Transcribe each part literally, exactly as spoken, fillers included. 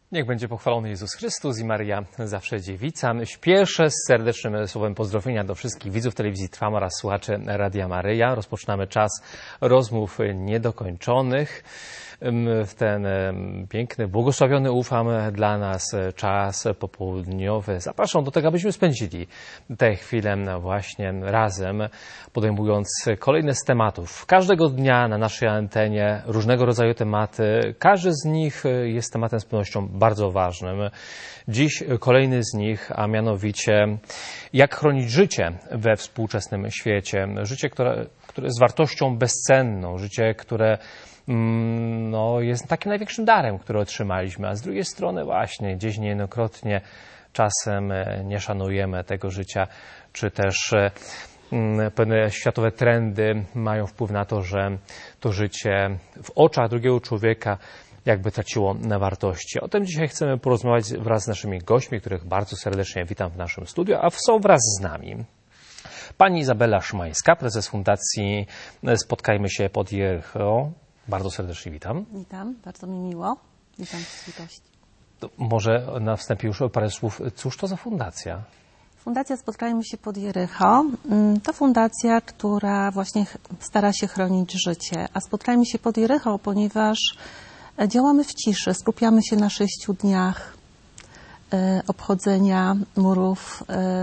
Niech będzie pochwalony Jezus Chrystus i Maria zawsze dziewica. Śpieszę z serdecznym słowem pozdrowienia do wszystkich widzów telewizji Trwam oraz słuchaczy Radia Maryja. Rozpoczynamy czas rozmów niedokończonych. W ten piękny, błogosławiony, ufam, dla nas czas popołudniowy. Zapraszam do tego, abyśmy spędzili tę chwilę właśnie razem, podejmując kolejne z tematów. Każdego dnia na naszej antenie różnego rodzaju tematy. Każdy z nich jest tematem z pewnością bardzo ważnym. Dziś kolejny z nich, a mianowicie jak chronić życie we współczesnym świecie. Życie, które, które jest wartością bezcenną. Życie, które no, jest takim największym darem, który otrzymaliśmy, a z drugiej strony właśnie gdzieś niejednokrotnie czasem nie szanujemy tego życia, czy też pewne światowe trendy mają wpływ na to, że to życie w oczach drugiego człowieka jakby traciło na wartości. O tym dzisiaj chcemy porozmawiać wraz z naszymi gośćmi, których bardzo serdecznie witam w naszym studiu, a są wraz z nami pani Izabela Szymańska, prezes Fundacji Spotkajmy się pod Jericho. Bardzo serdecznie witam. Witam, bardzo mi miło. Witam wszystkich gości. To może na wstępie już parę słów. Cóż to za fundacja? Fundacja Spotkajmy się pod Jericho to fundacja, która właśnie stara się chronić życie. A Spotkajmy się pod Jericho, ponieważ działamy w ciszy. Skupiamy się na sześciu dniach obchodzenia murów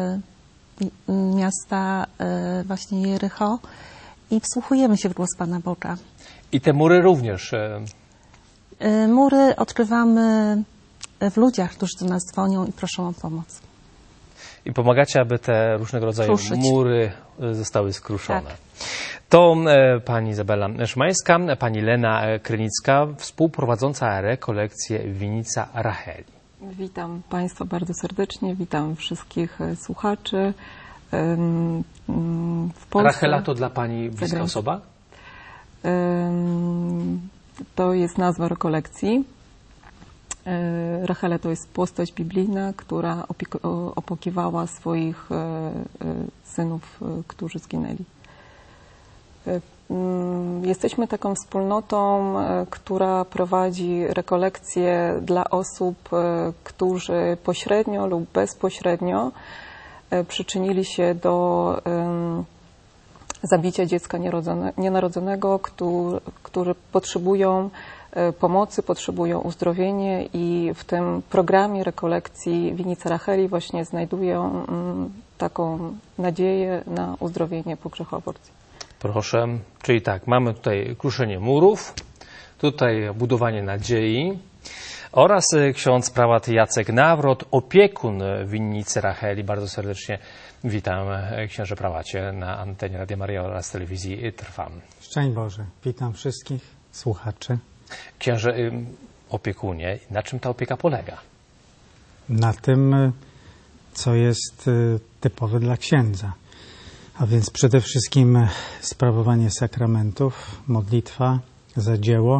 miasta właśnie Jericho i wsłuchujemy się w głos Pana Boga. I te mury również? Mury odkrywamy w ludziach, którzy do nas dzwonią i proszą o pomoc. I pomagacie, aby te różnego rodzaju Kruszyć. mury zostały skruszone. Tak. To e, pani Izabela Szymańska, pani Lena Krynicka, współprowadząca rekolekcję Winnica Racheli. Witam Państwa bardzo serdecznie, witam wszystkich słuchaczy. W Polsce, Rachela to dla Pani bliska osoba? To jest nazwa rekolekcji. Rachela to jest postać biblijna, która opiekiwała swoich synów, którzy zginęli. Jesteśmy taką wspólnotą, która prowadzi rekolekcje dla osób, którzy pośrednio lub bezpośrednio przyczynili się do zabicia dziecka nienarodzonego, którzy potrzebują pomocy, potrzebują uzdrowienia i w tym programie rekolekcji Winnica Racheli właśnie znajdują taką nadzieję na uzdrowienie po grzechu aborcji. Proszę, czyli tak, mamy tutaj kruszenie murów, tutaj budowanie nadziei oraz ksiądz prałat Jacek Nawrot, opiekun Winnicy Racheli. Bardzo serdecznie witam księże prałacie na antenie Radia Maryja oraz telewizji Trwam. Szczęść Boże, witam wszystkich słuchaczy. Księże opiekunie, na czym ta opieka polega? Na tym, co jest typowe dla księdza. A więc przede wszystkim sprawowanie sakramentów, modlitwa za dzieło,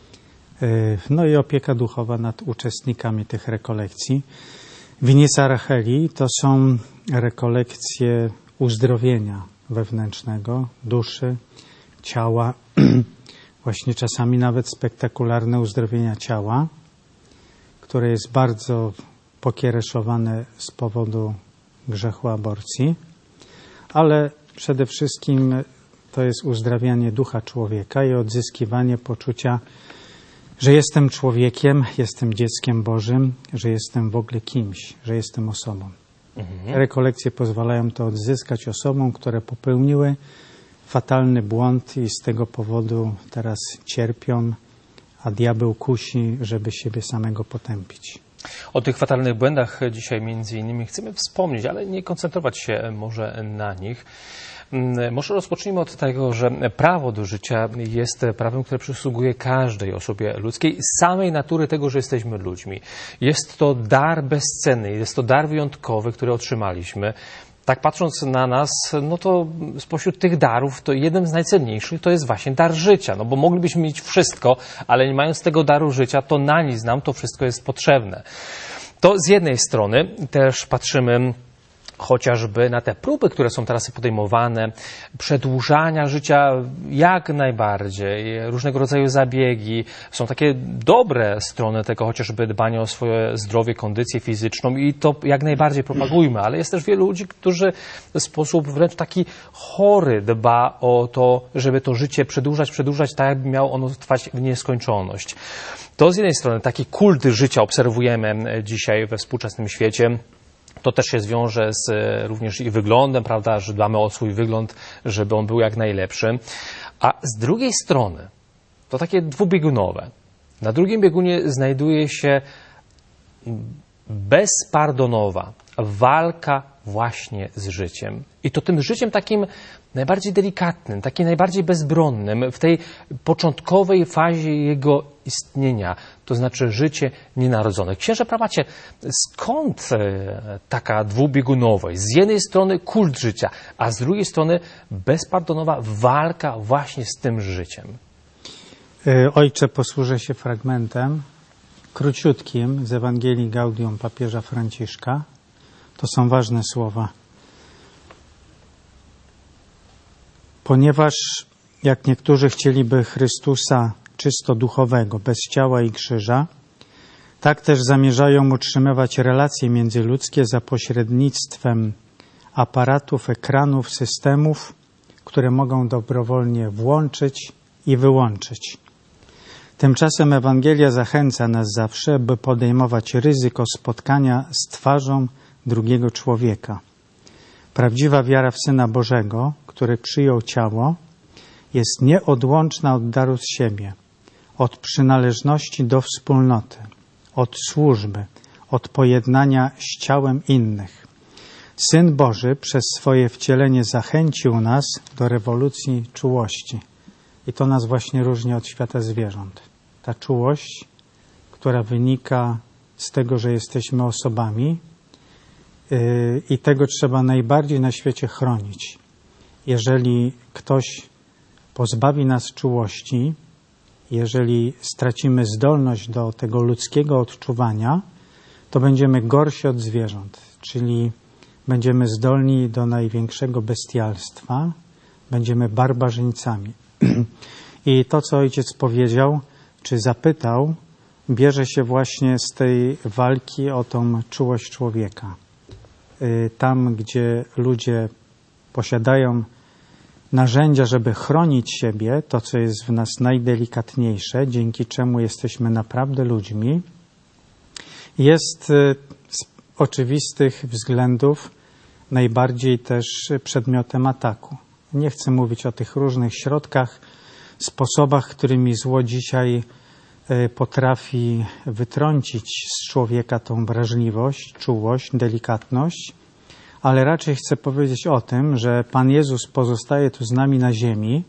no i opieka duchowa nad uczestnikami tych rekolekcji. Winnica Racheli to są rekolekcje uzdrowienia wewnętrznego, duszy, ciała, właśnie czasami nawet spektakularne uzdrowienia ciała, które jest bardzo pokiereszowane z powodu grzechu aborcji, ale przede wszystkim to jest uzdrawianie ducha człowieka i odzyskiwanie poczucia, że jestem człowiekiem, jestem dzieckiem Bożym, że jestem w ogóle kimś, że jestem osobą. Mhm. Rekolekcje pozwalają to odzyskać osobom, które popełniły fatalny błąd i z tego powodu teraz cierpią, a diabeł kusi, żeby siebie samego potępić. O tych fatalnych błędach dzisiaj między innymi chcemy wspomnieć, ale nie koncentrować się może na nich. Może rozpocznijmy od tego, że prawo do życia jest prawem, które przysługuje każdej osobie ludzkiej z samej natury tego, że jesteśmy ludźmi. Jest to dar bezcenny, jest to dar wyjątkowy, który otrzymaliśmy. Tak patrząc na nas, no to spośród tych darów, to jeden z najcenniejszych to jest właśnie dar życia. No bo moglibyśmy mieć wszystko, ale nie mając tego daru życia, to na nic nam to wszystko jest potrzebne. To z jednej strony też patrzymy chociażby na te próby, które są teraz podejmowane, przedłużania życia jak najbardziej, różnego rodzaju zabiegi. Są takie dobre strony tego, chociażby dbania o swoje zdrowie, kondycję fizyczną i to jak najbardziej propagujmy, ale jest też wielu ludzi, którzy w sposób wręcz taki chory dba o to, żeby to życie przedłużać, przedłużać, tak jakby miało ono trwać w nieskończoność. To z jednej strony taki kult życia obserwujemy dzisiaj we współczesnym świecie. To też się wiąże z również i wyglądem, prawda, że dbamy o swój wygląd, żeby on był jak najlepszy. A z drugiej strony to takie dwubiegunowe. Na drugim biegunie znajduje się bezpardonowa walka właśnie z życiem. I to tym życiem takim najbardziej delikatnym, takim najbardziej bezbronnym, w tej początkowej fazie jego istnienia, to znaczy życie nienarodzone. Księże Prałacie, skąd taka dwubiegunowość? Z jednej strony kult życia, a z drugiej strony bezpardonowa walka właśnie z tym życiem. Ojcze, posłużę się fragmentem króciutkim z Ewangelii Gaudium papieża Franciszka. To są ważne słowa. Ponieważ jak niektórzy chcieliby Chrystusa czysto duchowego, bez ciała i krzyża, tak też zamierzają utrzymywać relacje międzyludzkie za pośrednictwem aparatów, ekranów, systemów, które mogą dobrowolnie włączyć i wyłączyć. Tymczasem Ewangelia zachęca nas zawsze, by podejmować ryzyko spotkania z twarzą drugiego człowieka. Prawdziwa wiara w Syna Bożego, który przyjął ciało, jest nieodłączna od daru z siebie, od przynależności do wspólnoty, od służby, od pojednania z ciałem innych. Syn Boży przez swoje wcielenie zachęcił nas do rewolucji czułości. I to nas właśnie różni od świata zwierząt. Ta czułość, która wynika z tego, że jesteśmy osobami, yy, i tego trzeba najbardziej na świecie chronić. Jeżeli ktoś pozbawi nas czułości, jeżeli stracimy zdolność do tego ludzkiego odczuwania, to będziemy gorsi od zwierząt, czyli będziemy zdolni do największego bestialstwa, będziemy barbarzyńcami. I to, co ojciec powiedział, czy zapytał, bierze się właśnie z tej walki o tą czułość człowieka. Tam, gdzie ludzie posiadają narzędzia, żeby chronić siebie, to, co jest w nas najdelikatniejsze, dzięki czemu jesteśmy naprawdę ludźmi, jest z oczywistych względów najbardziej też przedmiotem ataku. Nie chcę mówić o tych różnych środkach, sposobach, którymi zło dzisiaj potrafi wytrącić z człowieka tą wrażliwość, czułość, delikatność, ale raczej chcę powiedzieć o tym, że Pan Jezus pozostaje tu z nami na ziemi,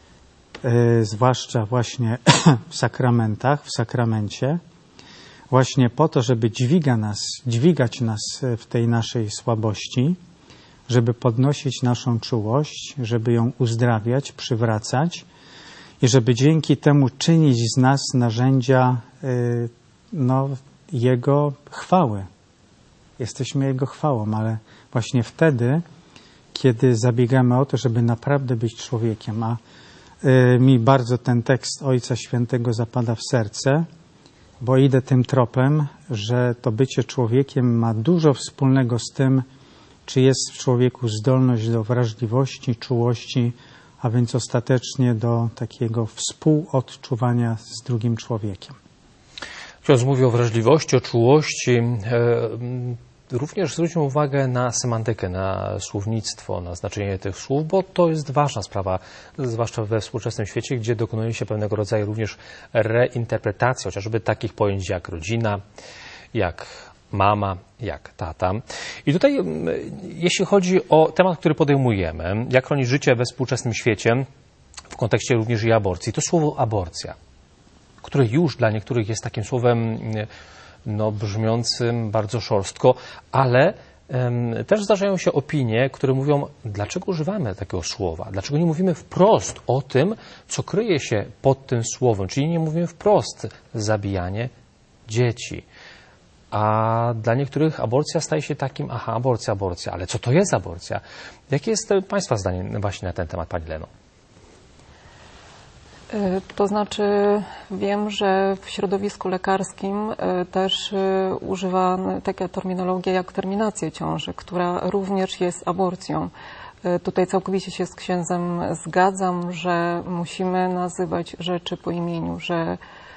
zwłaszcza właśnie w sakramentach, w sakramencie, właśnie po to, żeby dźwiga nas, dźwigać nas w tej naszej słabości, żeby podnosić naszą czułość, żeby ją uzdrawiać, przywracać i żeby dzięki temu czynić z nas narzędzia no, Jego chwały. Jesteśmy Jego chwałą, ale właśnie wtedy, kiedy zabiegamy o to, żeby naprawdę być człowiekiem, a mi bardzo ten tekst Ojca Świętego zapada w serce, bo idę tym tropem, że to bycie człowiekiem ma dużo wspólnego z tym, czy jest w człowieku zdolność do wrażliwości, czułości, a więc ostatecznie do takiego współodczuwania z drugim człowiekiem. Ksiądz mówi o wrażliwości, o czułości. Również zwróćmy uwagę na semantykę, na słownictwo, na znaczenie tych słów, bo to jest ważna sprawa, zwłaszcza we współczesnym świecie, gdzie dokonuje się pewnego rodzaju również reinterpretacji, chociażby takich pojęć jak rodzina, jak mama, jak tata. I tutaj, jeśli chodzi o temat, który podejmujemy, jak chronić życie we współczesnym świecie, w kontekście również i aborcji, to słowo aborcja, które już dla niektórych jest takim słowem no, brzmiącym bardzo szorstko, ale um, też zdarzają się opinie, które mówią, dlaczego używamy takiego słowa, dlaczego nie mówimy wprost o tym, co kryje się pod tym słowem, czyli nie mówimy wprost zabijanie dzieci. a dla niektórych aborcja staje się takim, aha, aborcja, aborcja, ale co to jest aborcja? Jakie jest Państwa zdanie właśnie na ten temat, Pani Leno? To znaczy, wiem, że w środowisku lekarskim też używana taka terminologia jak terminacja ciąży, która również jest aborcją. Tutaj całkowicie się z księdzem zgadzam, że musimy nazywać rzeczy po imieniu, że,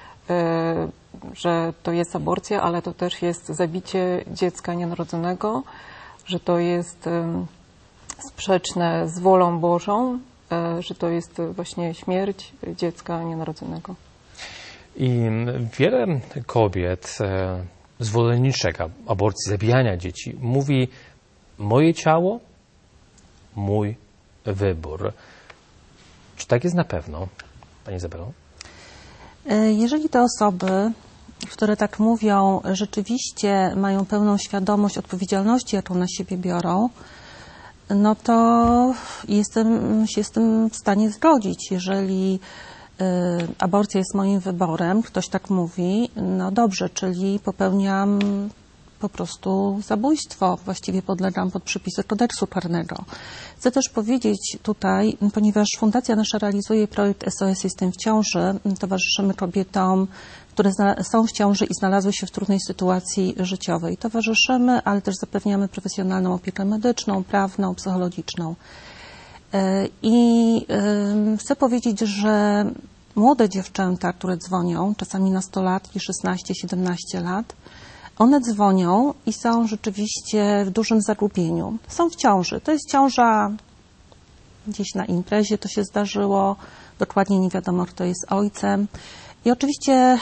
że to jest aborcja, ale to też jest zabicie dziecka nienarodzonego, że to jest sprzeczne z wolą Bożą, że to jest właśnie śmierć dziecka nienarodzonego. I wiele kobiet, zwolenniczek aborcji, zabijania dzieci, mówi: moje ciało, mój wybór. Czy tak jest na pewno, Pani Izabelo? Jeżeli te osoby, które tak mówią, rzeczywiście mają pełną świadomość odpowiedzialności, jaką na siebie biorą, no to jestem się z tym w stanie zgodzić. Jeżeli y, aborcja jest moim wyborem, ktoś tak mówi, no dobrze, czyli popełniam po prostu zabójstwo, właściwie podlegam pod przepisy kodeksu karnego. Chcę też powiedzieć tutaj, ponieważ fundacja nasza realizuje projekt S O S Jestem w ciąży, towarzyszymy kobietom, które są w ciąży i znalazły się w trudnej sytuacji życiowej. Towarzyszymy, ale też zapewniamy profesjonalną opiekę medyczną, prawną, psychologiczną. I chcę powiedzieć, że młode dziewczęta, które dzwonią, czasami nastolatki, szesnaście siedemnaście lat, one dzwonią i są rzeczywiście w dużym zagubieniu. Są w ciąży. To jest ciąża gdzieś na imprezie, to się zdarzyło. Dokładnie nie wiadomo, kto jest ojcem. I oczywiście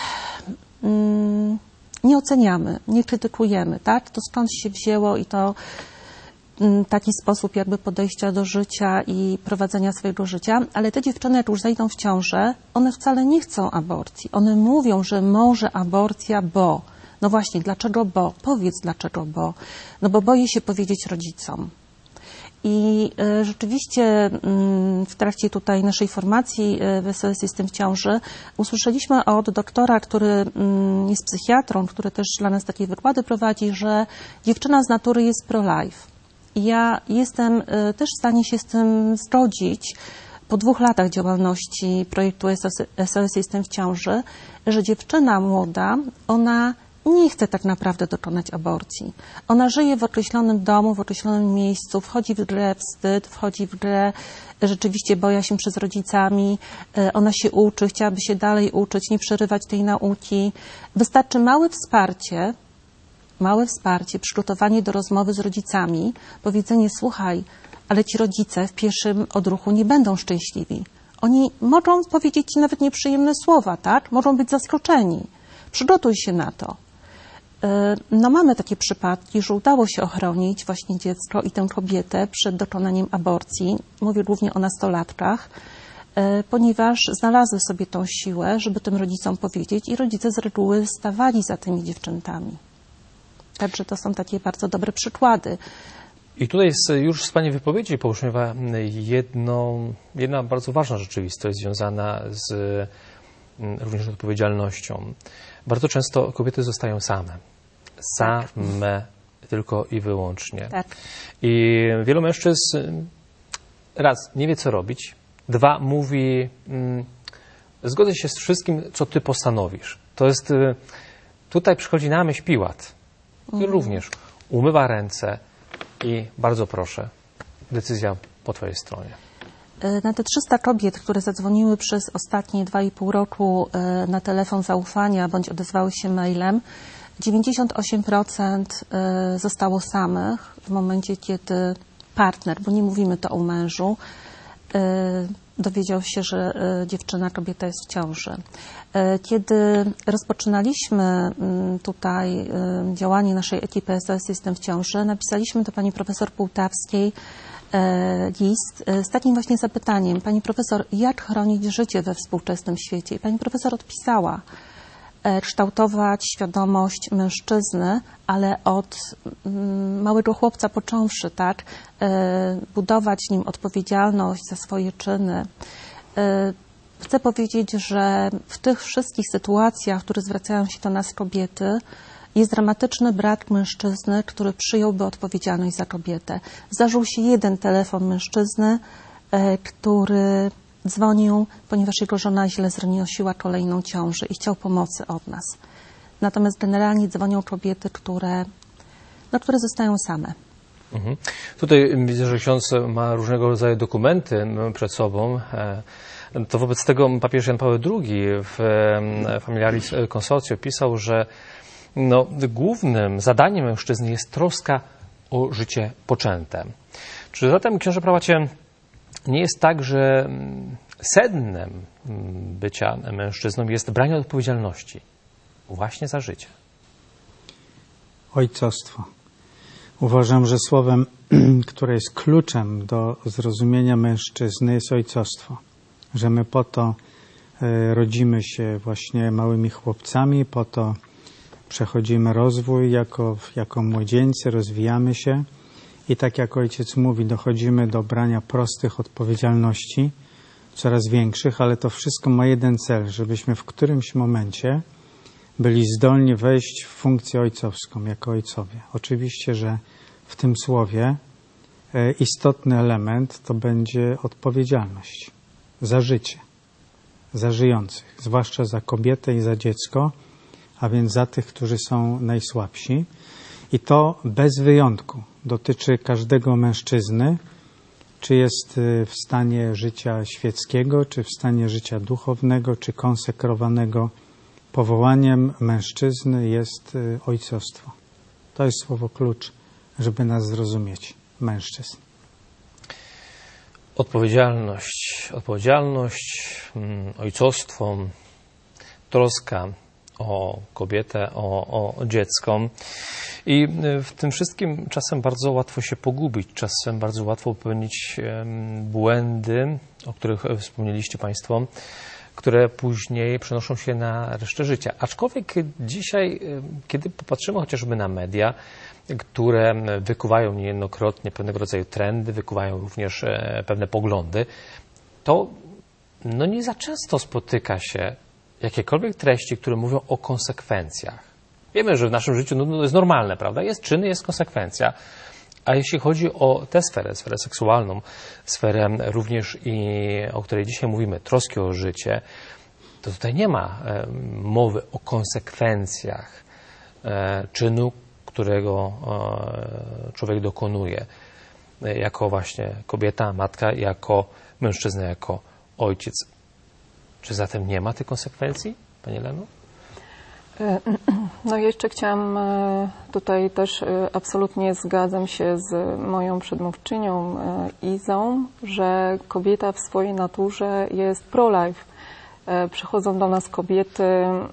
mm, nie oceniamy, nie krytykujemy, tak? To skąd się wzięło i to mm, taki sposób jakby podejścia do życia i prowadzenia swojego życia. Ale te dziewczyny, jak już zajdą w ciążę, one wcale nie chcą aborcji. One mówią, że może aborcja, bo... No właśnie, dlaczego bo? Powiedz dlaczego bo. No bo boję się powiedzieć rodzicom. I y, rzeczywiście y, w trakcie tutaj naszej formacji y, w S O S Jestem w ciąży usłyszeliśmy od doktora, który y, jest psychiatrą, który też dla nas takie wykłady prowadzi, że dziewczyna z natury jest pro-life. I ja jestem y, też w stanie się z tym zgodzić po dwóch latach działalności projektu S O S Jestem w ciąży, że dziewczyna młoda, ona nie chce tak naprawdę dokonać aborcji. Ona żyje w określonym domu, w określonym miejscu, wchodzi w grę wstyd, wchodzi w grę rzeczywiście boja się przed rodzicami, ona się uczy, chciałaby się dalej uczyć, nie przerywać tej nauki. Wystarczy małe wsparcie, małe wsparcie, przygotowanie do rozmowy z rodzicami, powiedzenie: słuchaj, ale ci rodzice w pierwszym odruchu nie będą szczęśliwi. Oni mogą powiedzieć ci nawet nieprzyjemne słowa, tak? Mogą być zaskoczeni. Przygotuj się na to. No mamy takie przypadki, że udało się ochronić właśnie dziecko i tę kobietę przed dokonaniem aborcji. Mówię głównie o nastolatkach, ponieważ znalazły sobie tą siłę, żeby tym rodzicom powiedzieć i rodzice z reguły stawali za tymi dziewczętami. Także to są takie bardzo dobre przykłady. I tutaj jest, już z Pani wypowiedzi pobrzmiewa jedną, jedna bardzo ważna rzeczywistość związana z również odpowiedzialnością. Bardzo często kobiety zostają same. Same, tak. Tylko i wyłącznie. Tak. I wielu mężczyzn raz nie wie, co robić, dwa mówi: mm, zgodzę się z wszystkim, co ty postanowisz. To jest, tutaj przychodzi na myśl Piłat. I również umywa ręce i bardzo proszę, decyzja po twojej stronie. Na te trzysta kobiet, które zadzwoniły przez ostatnie dwa i pół roku na telefon zaufania bądź odezwały się mailem, dziewięćdziesiąt osiem procent zostało samych w momencie, kiedy partner, bo nie mówimy to o mężu, dowiedział się, że dziewczyna, kobieta jest w ciąży. Kiedy rozpoczynaliśmy tutaj działanie naszej ekipy S O S Jestem w ciąży, napisaliśmy do pani profesor Półtawskiej list z takim właśnie zapytaniem: pani profesor, jak chronić życie we współczesnym świecie? I pani profesor odpisała: kształtować świadomość mężczyzny, ale od małego chłopca począwszy, tak? Budować w nim odpowiedzialność za swoje czyny. Chcę powiedzieć, że w tych wszystkich sytuacjach, które zwracają się do nas kobiety, Jest dramatyczny brak mężczyzny, który przyjąłby odpowiedzialność za kobietę. Zdarzył się jeden telefon mężczyzny, który dzwonił, ponieważ jego żona źle znosiła kolejną ciążę i chciał pomocy od nas. Natomiast generalnie dzwonią kobiety, które, no, które zostają same. Mhm. Tutaj widzę, że ksiądz ma różnego rodzaju dokumenty przed sobą. To wobec tego papież Jan Paweł drugi w Familiaris Consortio pisał, że no, głównym zadaniem mężczyzny jest troska o życie poczęte. Czy zatem, książę prałacie, nie jest tak, że sednem bycia mężczyzną jest branie odpowiedzialności właśnie za życie? Ojcostwo. Uważam, że słowem, które jest kluczem do zrozumienia mężczyzny, jest ojcostwo. Że my po to rodzimy się właśnie małymi chłopcami, po to przechodzimy rozwój jako, jako młodzieńcy, rozwijamy się i tak jak ojciec mówi, dochodzimy do brania prostych odpowiedzialności, coraz większych, ale to wszystko ma jeden cel, żebyśmy w którymś momencie byli zdolni wejść w funkcję ojcowską, jako ojcowie. Oczywiście, że w tym słowie istotny element to będzie odpowiedzialność za życie, za żyjących, zwłaszcza za kobietę i za dziecko, a więc za tych, którzy są najsłabsi. I to bez wyjątku dotyczy każdego mężczyzny, czy jest w stanie życia świeckiego, czy w stanie życia duchownego, czy konsekrowanego. Powołaniem mężczyzny jest ojcostwo. To jest słowo klucz, żeby nas zrozumieć, mężczyzn. Odpowiedzialność, odpowiedzialność, ojcostwo, troska o kobietę, o, o dziecko. I w tym wszystkim czasem bardzo łatwo się pogubić, czasem bardzo łatwo popełnić błędy, o których wspomnieliście Państwo, które później przenoszą się na resztę życia. Aczkolwiek dzisiaj, kiedy popatrzymy chociażby na media, które wykuwają niejednokrotnie pewnego rodzaju trendy, wykuwają również pewne poglądy, to no nie za często spotyka się jakiekolwiek treści, które mówią o konsekwencjach. Wiemy, że w naszym życiu no, to jest normalne, prawda? Jest czyn, jest konsekwencja. A jeśli chodzi o tę sferę, sferę seksualną, sferę również, i, o której dzisiaj mówimy, troski o życie, to tutaj nie ma e, mowy o konsekwencjach e, czynu, którego e, człowiek dokonuje. E, jako właśnie kobieta, matka, jako mężczyzna, jako ojciec. Czy zatem nie ma tych konsekwencji, Pani Leno? No jeszcze chciałam tutaj też, absolutnie zgadzam się z moją przedmówczynią Izą, że kobieta w swojej naturze jest pro-life. Przychodzą do nas kobiety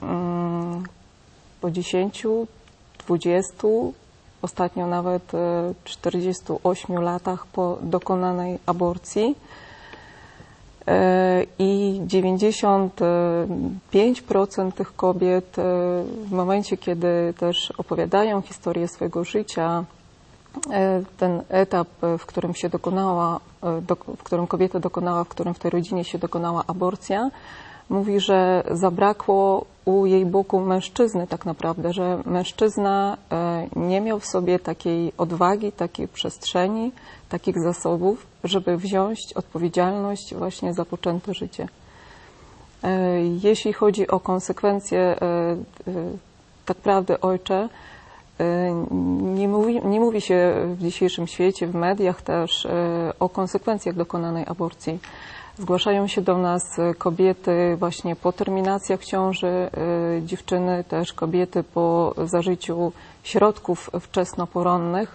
po dziesięciu, dwudziestu, ostatnio nawet czterdziestu ośmiu latach po dokonanej aborcji. I dziewięćdziesiąt pięć procent tych kobiet w momencie, kiedy też opowiadają historię swojego życia, ten etap, w którym się dokonała, w którym kobieta dokonała, w którym w tej rodzinie się dokonała aborcja, mówi, że zabrakło u jej boku mężczyzny tak naprawdę, że mężczyzna nie miał w sobie takiej odwagi, takiej przestrzeni, takich zasobów, żeby wziąć odpowiedzialność właśnie za poczęte życie. Jeśli chodzi o konsekwencje, tak prawdę, ojcze, nie mówi, nie mówi się w dzisiejszym świecie, w mediach też o konsekwencjach dokonanej aborcji. Zgłaszają się do nas kobiety właśnie po terminacjach ciąży, dziewczyny też, kobiety po zażyciu środków wczesnoporonnych,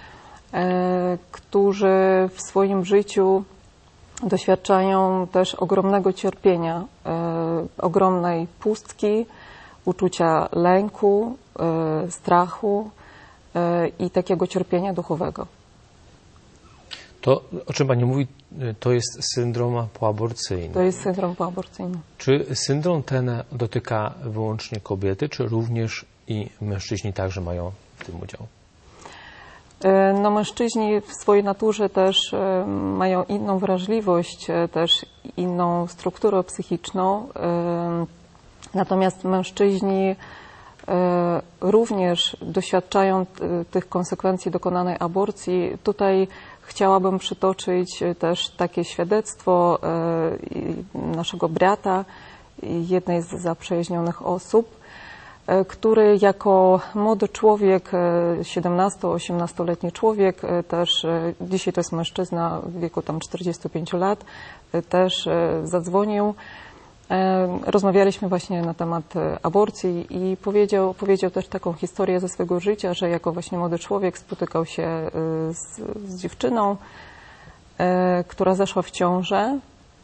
którzy w swoim życiu doświadczają też ogromnego cierpienia, ogromnej pustki, uczucia lęku, strachu i takiego cierpienia duchowego. To, o czym Pani mówi, to jest syndrom poaborcyjny. To jest syndrom poaborcyjny. Czy syndrom ten dotyka wyłącznie kobiety, czy również i mężczyźni także mają w tym udział? No, mężczyźni w swojej naturze też mają inną wrażliwość, też inną strukturę psychiczną. Natomiast mężczyźni również doświadczają tych konsekwencji dokonanej aborcji. Tutaj chciałabym przytoczyć też takie świadectwo naszego brata, jednej z zaprzyjaźnionych osób, który jako młody człowiek, siedemnasto-osiemnastoletni człowiek, też dzisiaj to jest mężczyzna w wieku tam czterdziestu pięciu lat, też zadzwonił. Rozmawialiśmy właśnie na temat aborcji i powiedział, powiedział też taką historię ze swojego życia, że jako właśnie młody człowiek spotykał się z, z dziewczyną, która zaszła w ciążę.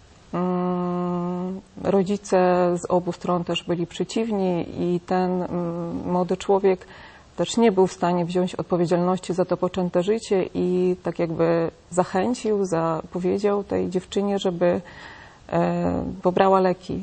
Rodzice z obu stron też byli przeciwni i ten młody człowiek też nie był w stanie wziąć odpowiedzialności za to poczęte życie i tak jakby zachęcił, zapowiedział tej dziewczynie, żeby pobrała leki,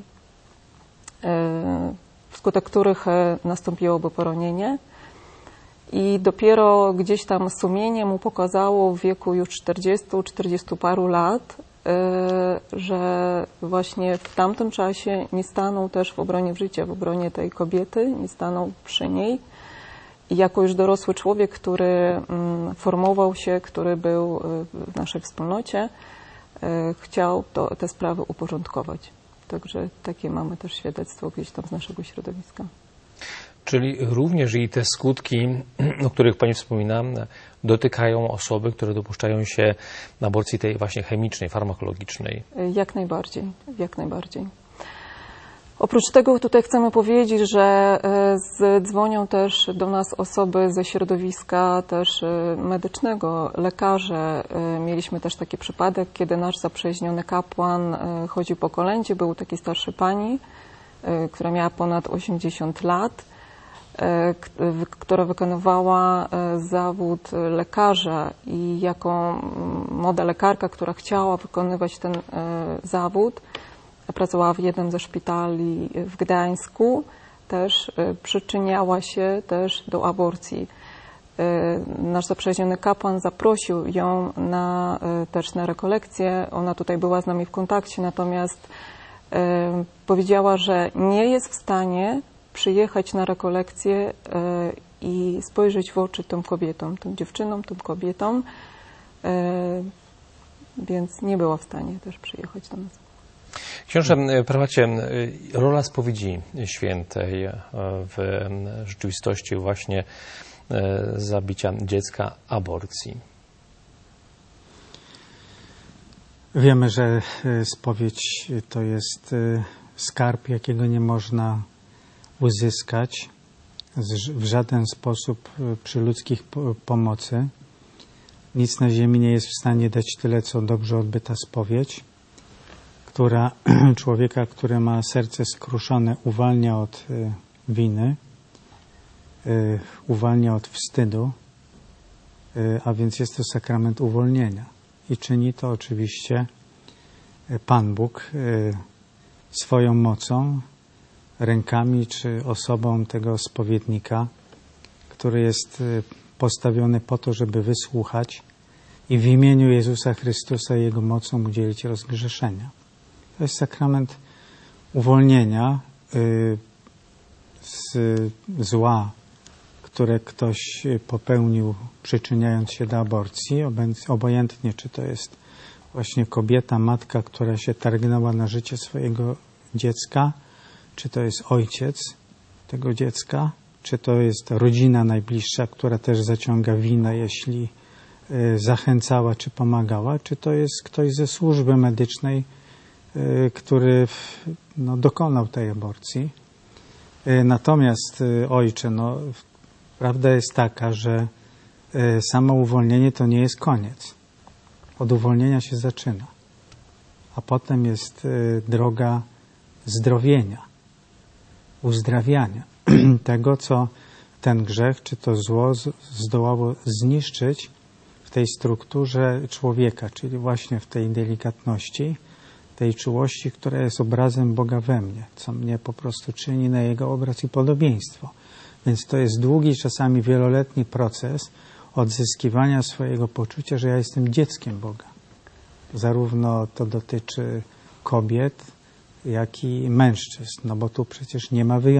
wskutek których nastąpiłoby poronienie. I dopiero gdzieś tam sumienie mu pokazało w wieku już czterdziestu, czterdziestu paru lat, że właśnie w tamtym czasie nie stanął też w obronie życia, w obronie tej kobiety, nie stanął przy niej. I jako już dorosły człowiek, który formował się, który był w naszej wspólnocie, chciał to, te sprawy uporządkować. Także takie mamy też świadectwo gdzieś tam z naszego środowiska. Czyli również i te skutki, o których Pani wspomina, dotykają osoby, które dopuszczają się aborcji tej właśnie chemicznej, farmakologicznej. Jak najbardziej, jak najbardziej. Oprócz tego tutaj chcemy powiedzieć, że dzwonią też do nas osoby ze środowiska też medycznego, lekarze. Mieliśmy też taki przypadek, kiedy nasz zaprzyjaźniony kapłan chodził po kolędzie, był taki starszy pani, która miała ponad osiemdziesiąt lat, która wykonywała zawód lekarza i jako młoda lekarka, która chciała wykonywać ten zawód, pracowała w jednym ze szpitali w Gdańsku, też przyczyniała się też do aborcji. Nasz zaprzyjaźniony kapłan zaprosił ją na, też na rekolekcję. Ona tutaj była z nami w kontakcie, natomiast powiedziała, że nie jest w stanie przyjechać na rekolekcję i spojrzeć w oczy tym kobietom, tym dziewczynom, tym kobietom, więc nie była w stanie też przyjechać do nas. Książę Prawacie, rola spowiedzi świętej w rzeczywistości właśnie zabicia dziecka, aborcji. Wiemy, że spowiedź to jest skarb, jakiego nie można uzyskać w żaden sposób przy ludzkich pomocy. Nic na ziemi nie jest w stanie dać tyle, co dobrze odbyta spowiedź, która człowieka, który ma serce skruszone, uwalnia od winy, uwalnia od wstydu, a więc jest to sakrament uwolnienia. I czyni to oczywiście Pan Bóg swoją mocą, rękami czy osobą tego spowiednika, który jest postawiony po to, żeby wysłuchać i w imieniu Jezusa Chrystusa Jego mocą udzielić rozgrzeszenia. To jest sakrament uwolnienia z zła, które ktoś popełnił, przyczyniając się do aborcji, obojętnie czy to jest właśnie kobieta, matka, która się targnęła na życie swojego dziecka, czy to jest ojciec tego dziecka, czy to jest rodzina najbliższa, która też zaciąga winę, jeśli zachęcała czy pomagała, czy to jest ktoś ze służby medycznej, który no, dokonał tej aborcji. Natomiast, ojcze, no, prawda jest taka, że samo uwolnienie to nie jest koniec. Od uwolnienia się zaczyna, a potem jest droga zdrowienia, uzdrawiania tego, co ten grzech, czy to zło zdołało zniszczyć w tej strukturze człowieka, czyli właśnie w tej delikatności, tej czułości, która jest obrazem Boga we mnie, co mnie po prostu czyni na Jego obraz i podobieństwo. Więc to jest długi, czasami wieloletni proces odzyskiwania swojego poczucia, że ja jestem dzieckiem Boga. Zarówno to dotyczy kobiet, jak i mężczyzn, no bo tu przecież nie ma wyjątku.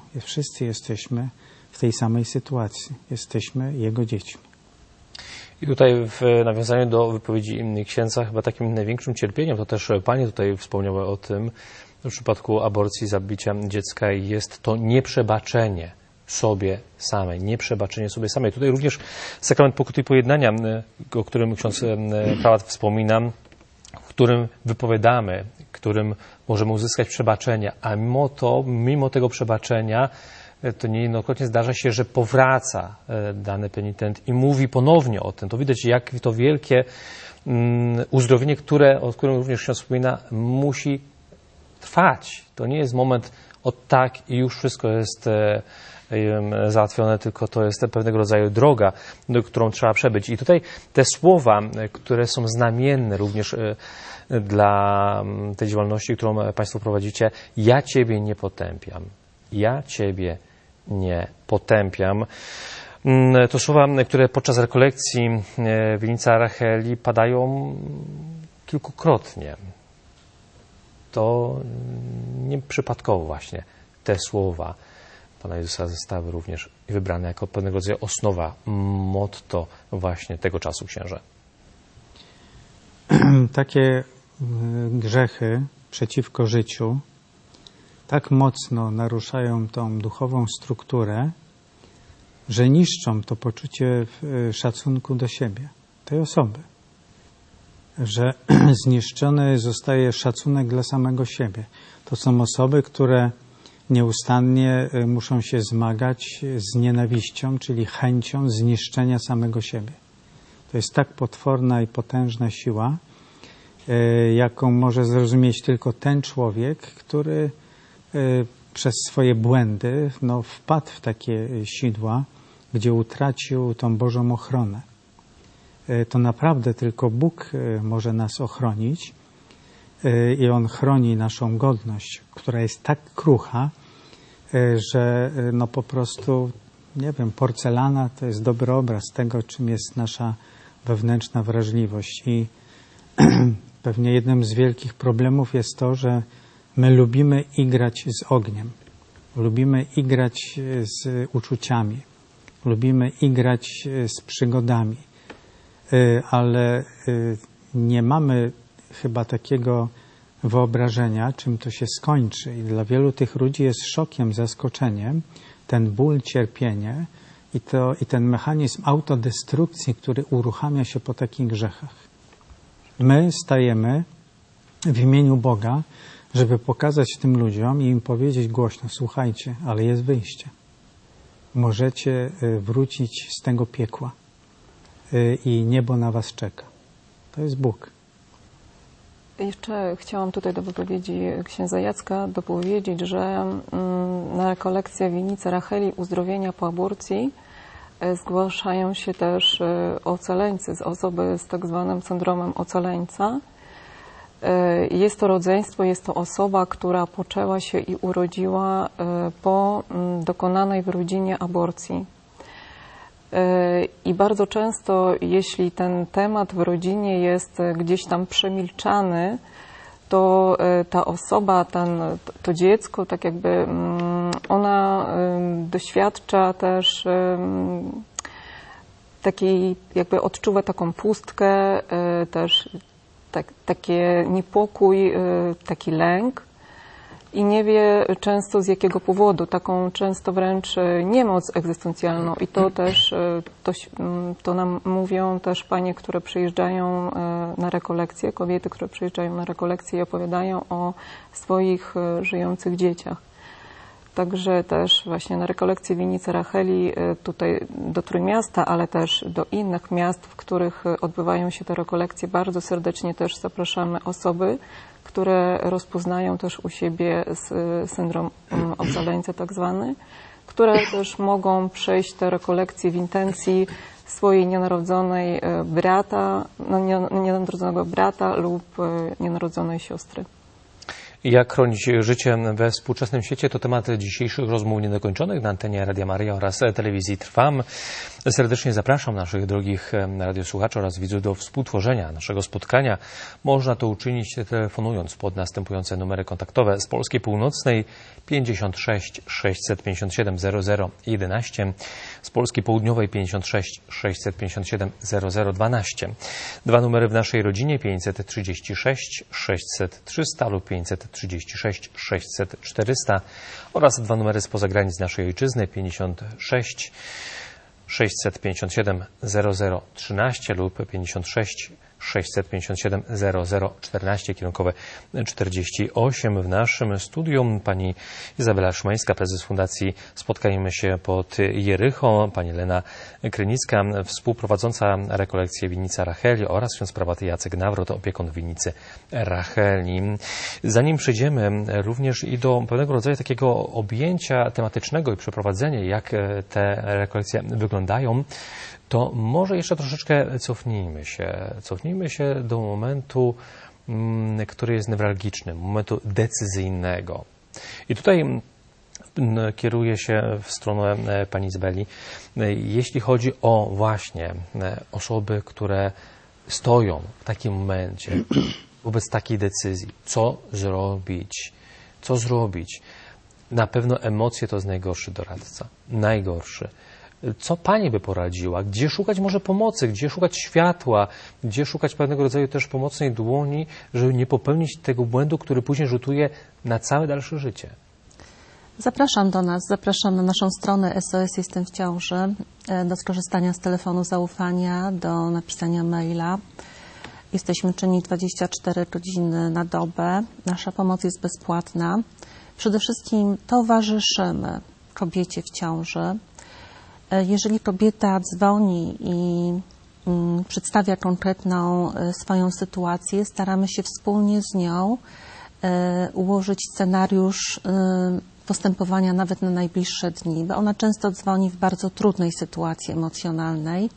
Wszyscy jesteśmy w tej samej sytuacji. Jesteśmy Jego dziećmi. I tutaj w nawiązaniu do wypowiedzi księdza, chyba takim największym cierpieniem, to też panie tutaj wspomniały o tym, w przypadku aborcji, zabicia dziecka jest to nieprzebaczenie sobie samej, nieprzebaczenie sobie samej. Tutaj również sakrament pokuty i pojednania, o którym ksiądz prałat wspomina, w którym wypowiadamy, którym możemy uzyskać przebaczenie, a mimo to, mimo tego przebaczenia, to niejednokrotnie zdarza się, że powraca dany penitent i mówi ponownie o tym. To widać, jak to wielkie uzdrowienie, które, o którym również ksiądz wspomina, musi trwać. To nie jest moment od tak i już wszystko jest załatwione, tylko to jest pewnego rodzaju droga, którą trzeba przebyć. I tutaj te słowa, które są znamienne również dla tej działalności, którą Państwo prowadzicie, ja Ciebie nie potępiam. Ja Ciebie nie potępiam. To słowa, które podczas rekolekcji Winnica Racheli padają kilkukrotnie. To nieprzypadkowo właśnie te słowa Pana Jezusa zostały również wybrane jako pewnego rodzaju osnowa, motto właśnie tego czasu, księże. Takie grzechy przeciwko życiu tak mocno naruszają tą duchową strukturę, że niszczą to poczucie szacunku do siebie, tej osoby. Że zniszczony zostaje szacunek dla samego siebie. To są osoby, które nieustannie muszą się zmagać z nienawiścią, czyli chęcią zniszczenia samego siebie. To jest tak potworna i potężna siła, jaką może zrozumieć tylko ten człowiek, który przez swoje błędy no, wpadł w takie sidła, gdzie utracił tą Bożą ochronę. To naprawdę tylko Bóg może nas ochronić i On chroni naszą godność, która jest tak krucha, że no po prostu, nie wiem, porcelana to jest dobry obraz tego, czym jest nasza wewnętrzna wrażliwość. I pewnie jednym z wielkich problemów jest to, że my lubimy igrać z ogniem, lubimy igrać z uczuciami, lubimy igrać z przygodami, ale nie mamy chyba takiego wyobrażenia, czym to się skończy. I dla wielu tych ludzi jest szokiem, zaskoczeniem ten ból, cierpienie i, to, i ten mechanizm autodestrukcji, który uruchamia się po takich grzechach. My stajemy w imieniu Boga, żeby pokazać tym ludziom i im powiedzieć głośno, słuchajcie, ale jest wyjście. Możecie wrócić z tego piekła i niebo na was czeka. To jest Bóg. Jeszcze chciałam tutaj do wypowiedzi księdza Jacka dopowiedzieć, że na rekolekcję Winnicy Racheli uzdrowienia po aborcji zgłaszają się też ocaleńcy, osoby z tak zwanym syndromem ocaleńca. Jest to rodzeństwo, jest to osoba, która poczęła się i urodziła po dokonanej w rodzinie aborcji. I bardzo często, jeśli ten temat w rodzinie jest gdzieś tam przemilczany, to ta osoba, ten, to dziecko, tak jakby ona doświadcza też takiej, jakby odczuwa taką pustkę, też tak, takie niepokój, taki lęk i nie wie często z jakiego powodu, taką często wręcz niemoc egzystencjalną i to też, to, to nam mówią też panie, które przyjeżdżają na rekolekcje, kobiety, które przyjeżdżają na rekolekcje i opowiadają o swoich żyjących dzieciach. Także też właśnie na rekolekcji Winnicy Racheli tutaj do Trójmiasta, ale też do innych miast, w których odbywają się te rekolekcje, bardzo serdecznie też zapraszamy osoby, które rozpoznają też u siebie syndrom ocaleńca tak zwany, które też mogą przejść te rekolekcje w intencji swojej nienarodzonej brata, no, nienarodzonego brata lub nienarodzonej siostry. Jak chronić życie we współczesnym świecie to temat dzisiejszych rozmów niedokończonych na antenie Radia Maryja oraz telewizji Trwam. Serdecznie zapraszam naszych drogich radiosłuchaczy oraz widzów do współtworzenia naszego spotkania. Można to uczynić telefonując pod następujące numery kontaktowe: z Polski Północnej pięćdziesiąt sześć sześćset pięćdziesiąt siedem zero zero jedenaście, z Polski Południowej pięćdziesiąt sześć sześćset pięćdziesiąt siedem zero zero dwanaście. Dwa numery w naszej rodzinie: pięćset trzydzieści sześć sześćset trzysta lub pięćset trzydzieści sześć sześćset czterysta oraz dwa numery spoza granic naszej ojczyzny: pięćdziesiąt sześć sześćset pięćdziesiąt siedem zero zero trzynaście lub pięćdziesiąt sześć sześćset pięćdziesiąt siedem zero zero czternaście, kierunkowe czterdzieści osiem. W naszym studium pani Izabela Szymańska, prezes Fundacji Spotkajmy się pod Jericho, pani Lena Krynicka, współprowadząca rekolekcję Winnica Racheli, oraz ksiądz prawaty Jacek Nawrot, opiekun winnicy Racheli. Zanim przejdziemy również i do pewnego rodzaju takiego objęcia tematycznego i przeprowadzenia, jak te rekolekcje wyglądają, to może jeszcze troszeczkę cofnijmy się. Cofnijmy się do momentu, który jest newralgiczny, momentu decyzyjnego. I tutaj kieruję się w stronę pani Izabeli. Jeśli chodzi o właśnie osoby, które stoją w takim momencie wobec takiej decyzji, co zrobić, co zrobić. Na pewno emocje to jest najgorszy doradca, najgorszy. Co pani by poradziła? Gdzie szukać może pomocy? Gdzie szukać światła? Gdzie szukać pewnego rodzaju też pomocnej dłoni, żeby nie popełnić tego błędu, który później rzutuje na całe dalsze życie? Zapraszam do nas, zapraszam na naszą stronę S O S Jestem w ciąży, do skorzystania z telefonu zaufania, do napisania maila. Jesteśmy czynni dwadzieścia cztery godziny na dobę. Nasza pomoc jest bezpłatna. Przede wszystkim towarzyszymy kobiecie w ciąży. Jeżeli kobieta dzwoni i mm, przedstawia konkretną y, swoją sytuację, staramy się wspólnie z nią y, ułożyć scenariusz y, postępowania nawet na najbliższe dni, bo ona często dzwoni w bardzo trudnej sytuacji emocjonalnej.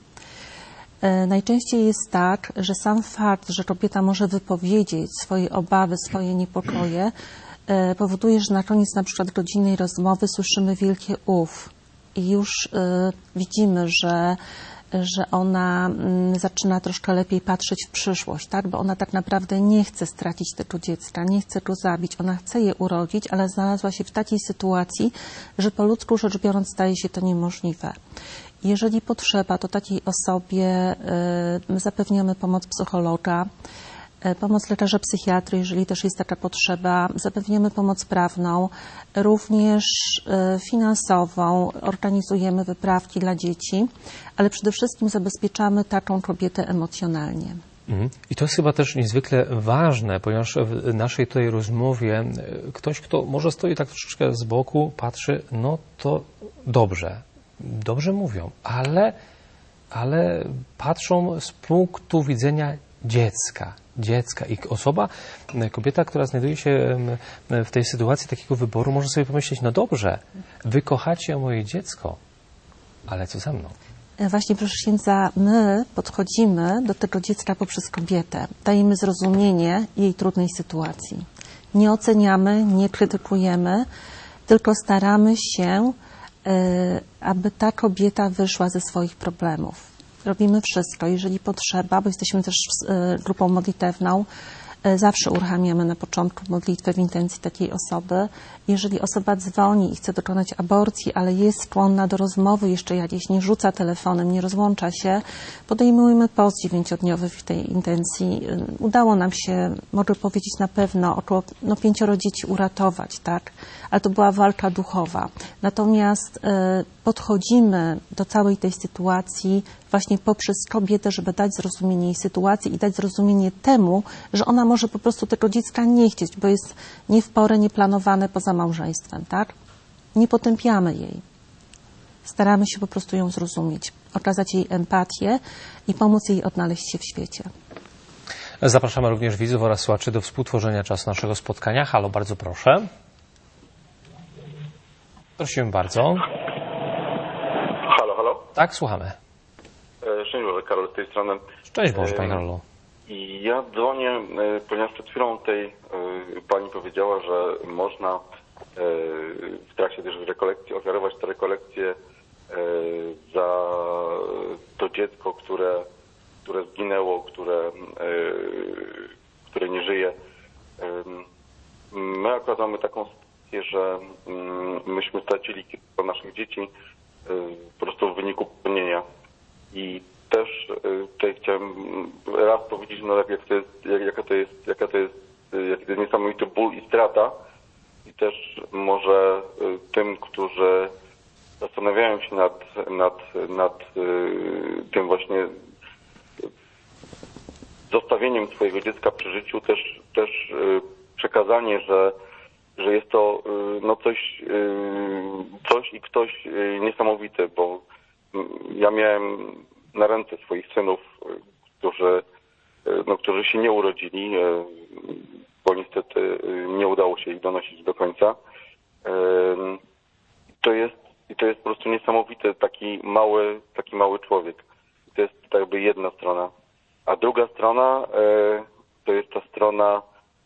Y, najczęściej jest tak, że sam fakt, że kobieta może wypowiedzieć swoje obawy, swoje niepokoje, y, powoduje, że na koniec na przykład godzinnej rozmowy słyszymy wielkie uff. I już y, widzimy, że, że ona y, zaczyna troszkę lepiej patrzeć w przyszłość, tak? Bo ona tak naprawdę nie chce stracić tego dziecka, nie chce go zabić, ona chce je urodzić, ale znalazła się w takiej sytuacji, że po ludzku rzecz biorąc staje się to niemożliwe. Jeżeli potrzeba, to takiej osobie y, zapewniamy pomoc psychologa, pomoc lekarza psychiatry, jeżeli też jest taka potrzeba. Zapewniamy pomoc prawną, również finansową. Organizujemy wyprawki dla dzieci, ale przede wszystkim zabezpieczamy taką kobietę emocjonalnie. I to jest chyba też niezwykle ważne, ponieważ w naszej tutaj rozmowie ktoś, kto może stoi tak troszeczkę z boku, patrzy, no to dobrze, dobrze mówią, ale, ale patrzą z punktu widzenia dziecka. dziecka i osoba, kobieta, która znajduje się w tej sytuacji takiego wyboru, może sobie pomyśleć, no dobrze, wy kochacie moje dziecko, ale co ze mną? Właśnie, proszę księdza, my podchodzimy do tego dziecka poprzez kobietę. Dajemy zrozumienie jej trudnej sytuacji. Nie oceniamy, nie krytykujemy, tylko staramy się, aby ta kobieta wyszła ze swoich problemów. Robimy wszystko, jeżeli potrzeba, bo jesteśmy też grupą modlitewną, zawsze uruchamiamy na początku modlitwę w intencji takiej osoby. Jeżeli osoba dzwoni i chce dokonać aborcji, ale jest skłonna do rozmowy, jeszcze jakieś nie rzuca telefonem, nie rozłącza się, podejmujemy post dziewięciodniowy w tej intencji. Udało nam się, mogę powiedzieć na pewno, około no, pięcioro dzieci uratować, tak? Ale to była walka duchowa. Natomiast y, podchodzimy do całej tej sytuacji właśnie poprzez kobietę, żeby dać zrozumienie jej sytuacji i dać zrozumienie temu, że ona może po prostu tego dziecka nie chcieć, bo jest nie w porę, nieplanowane poza małżeństwem, tak? Nie potępiamy jej. Staramy się po prostu ją zrozumieć, okazać jej empatię i pomóc jej odnaleźć się w świecie. Zapraszamy również widzów oraz słuchaczy do współtworzenia czasu naszego spotkania. Halo, bardzo proszę. Prosimy bardzo. Halo, halo? Tak, słuchamy. Szczęść Boże, Karol z tej strony. Szczęść Boże, Panie Karolu. I Ja dzwonię, e, ponieważ przed chwilą tej e, pani powiedziała, że można e, w trakcie też rekolekcji ofiarować te rekolekcje e, za to dziecko, które, które zginęło, które, e, które nie żyje. E, my akurat mamy taką sytuację, że mm, myśmy stracili kilka naszych dzieci e, po prostu w wyniku płonienia. I też y, tutaj chciałem raz powiedzieć, no jak, jak to jest, jak, jaka to jest, jaka to jest, y, jaki to jest niesamowity ból i strata. I też może y, tym, którzy zastanawiają się nad, nad, nad y, tym właśnie zostawieniem swojego dziecka przy życiu, też, też y, przekazanie, że, że jest to y, no coś, y, coś i ktoś y, niesamowity, bo y, ja miałem na ręce swoich synów, którzy, no, którzy się nie urodzili, bo niestety nie udało się ich donosić do końca. To jest, i to jest po prostu niesamowity taki mały, taki mały człowiek. To jest tak jakby jedna strona. A druga strona to jest ta strona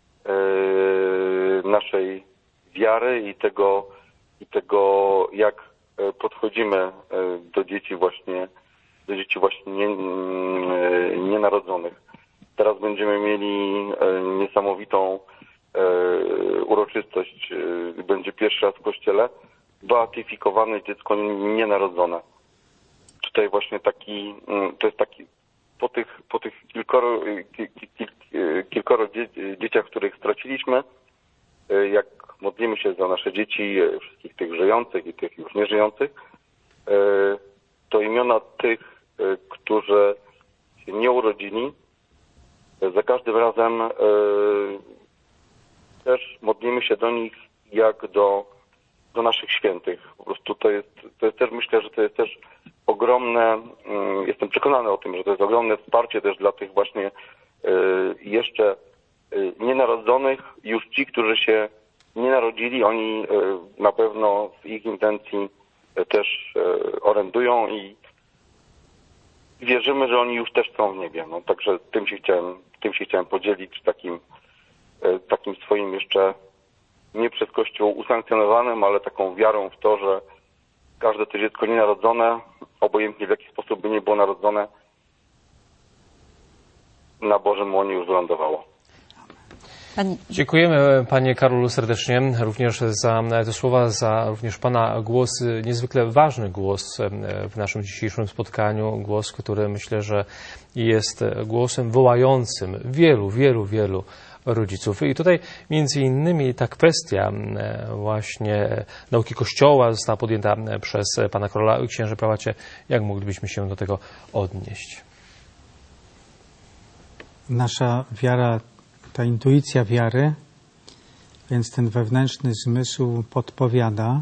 naszej wiary i tego, i tego jak podchodzimy do dzieci właśnie do dzieci właśnie nie, nienarodzonych. Teraz będziemy mieli niesamowitą uroczystość. Będzie pierwszy raz w kościele beatyfikowane dziecko nienarodzone. Tutaj właśnie taki, to jest taki, po tych, po tych kilkoro, kil, kil, kilkoro dzie, dzieciach, których straciliśmy, jak modlimy się za nasze dzieci, wszystkich tych żyjących i tych już nieżyjących, to imiona tych, którzy się nie urodzili, za każdym razem e, też modlimy się do nich jak do, do naszych świętych. Po prostu to jest, to jest też, myślę, że to jest też ogromne, jestem przekonany o tym, że to jest ogromne wsparcie też dla tych właśnie e, jeszcze e, nienarodzonych, już ci, którzy się nie narodzili, oni e, na pewno w ich intencji też e, orędują i wierzymy, że oni już też są w niebie. No, także tym się chciałem, tym się chciałem podzielić, takim, takim swoim jeszcze nie przez Kościół usankcjonowanym, ale taką wiarą w to, że każde to dziecko nienarodzone, obojętnie w jaki sposób by nie było narodzone, na Bożym łonie już wylądowało. Pani... Dziękujemy Panie Karolu serdecznie również za te słowa, za również Pana głos, niezwykle ważny głos w naszym dzisiejszym spotkaniu, głos, który myślę, że jest głosem wołającym wielu, wielu, wielu rodziców. I tutaj między innymi ta kwestia właśnie nauki Kościoła została podjęta przez Pana Karola. Księże Prałacie, jak moglibyśmy się do tego odnieść? Nasza wiara, ta intuicja wiary, więc ten wewnętrzny zmysł podpowiada,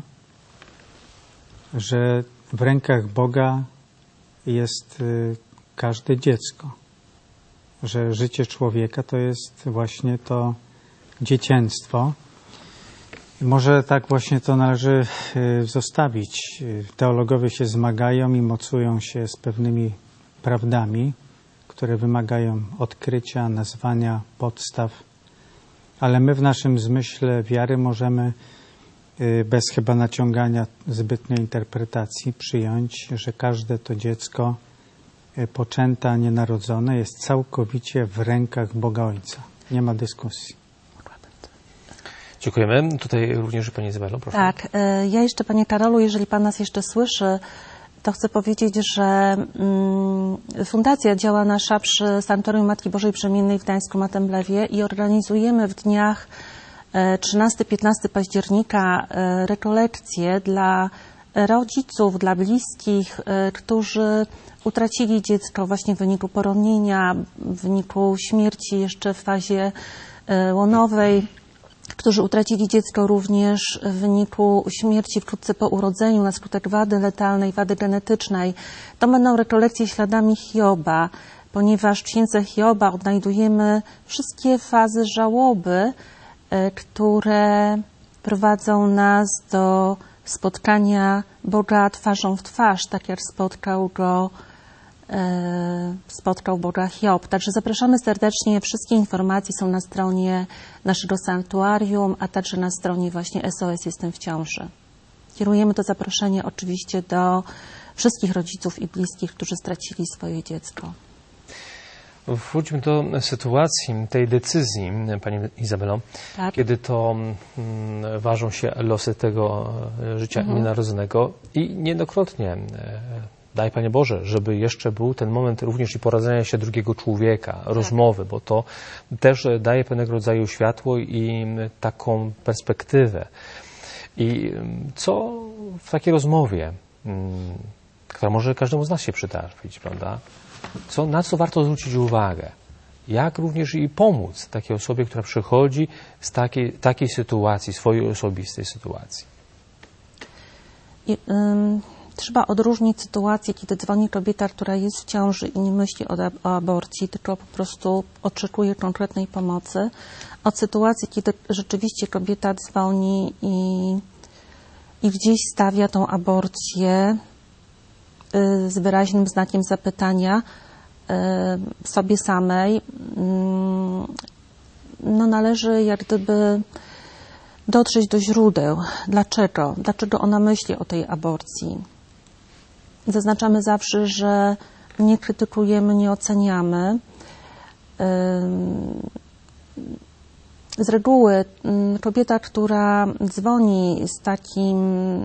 że w rękach Boga jest każde dziecko, że życie człowieka to jest właśnie to dziecięctwo. Może tak właśnie to należy zostawić. Teologowie się zmagają i mocują się z pewnymi prawdami, które wymagają odkrycia, nazwania, podstaw. Ale my w naszym zmyśle wiary możemy bez chyba naciągania zbytniej interpretacji przyjąć, że każde to dziecko poczęte, nienarodzone jest całkowicie w rękach Boga Ojca. Nie ma dyskusji. Dziękujemy. Tutaj również Pani Izabelo, proszę. Tak. Ja jeszcze, Panie Karolu, jeżeli Pan nas jeszcze słyszy, to chcę powiedzieć, że mm, Fundacja działa nasza przy Sanatorium Matki Bożej Przemiennej w Gdańsku-Matemblewie i organizujemy w dniach trzynastego piętnastego października rekolekcje dla rodziców, dla bliskich, którzy utracili dziecko właśnie w wyniku poronienia, w wyniku śmierci jeszcze w fazie łonowej, którzy utracili dziecko również w wyniku śmierci wkrótce po urodzeniu na skutek wady letalnej, wady genetycznej. To będą rekolekcje śladami Hioba, ponieważ w księdze Hioba odnajdujemy wszystkie fazy żałoby, które prowadzą nas do spotkania Boga twarzą w twarz, tak jak spotkał go spotkał Boga Hiob. Także zapraszamy serdecznie. Wszystkie informacje są na stronie naszego sanktuarium, a także na stronie właśnie S O S Jestem w ciąży. Kierujemy to zaproszenie oczywiście do wszystkich rodziców i bliskich, którzy stracili swoje dziecko. Wróćmy do sytuacji, tej decyzji, Pani Izabelo, Tak. kiedy to mm, ważą się losy tego życia Mhm. nienarodzonego i niejednokrotnie, e, daj Panie Boże, żeby jeszcze był ten moment również i poradzenia się drugiego człowieka, tak. rozmowy, bo to też daje pewnego rodzaju światło i taką perspektywę. I co w takiej rozmowie, mm, która może każdemu z nas się przytrafić, prawda? Co, na co warto zwrócić uwagę? Jak również i pomóc takiej osobie, która przychodzi z takiej, takiej sytuacji, swojej osobistej sytuacji? I, ym, trzeba odróżnić sytuację, kiedy dzwoni kobieta, która jest w ciąży i nie myśli o, o aborcji, tylko po prostu oczekuje konkretnej pomocy, od sytuacji, kiedy rzeczywiście kobieta dzwoni i, i gdzieś stawia tą aborcję y, z wyraźnym znakiem zapytania y, sobie samej. Y, no należy jak gdyby dotrzeć do źródeł. Dlaczego? Dlaczego ona myśli o tej aborcji? Zaznaczamy zawsze, że nie krytykujemy, nie oceniamy. Z reguły kobieta, która dzwoni z takim,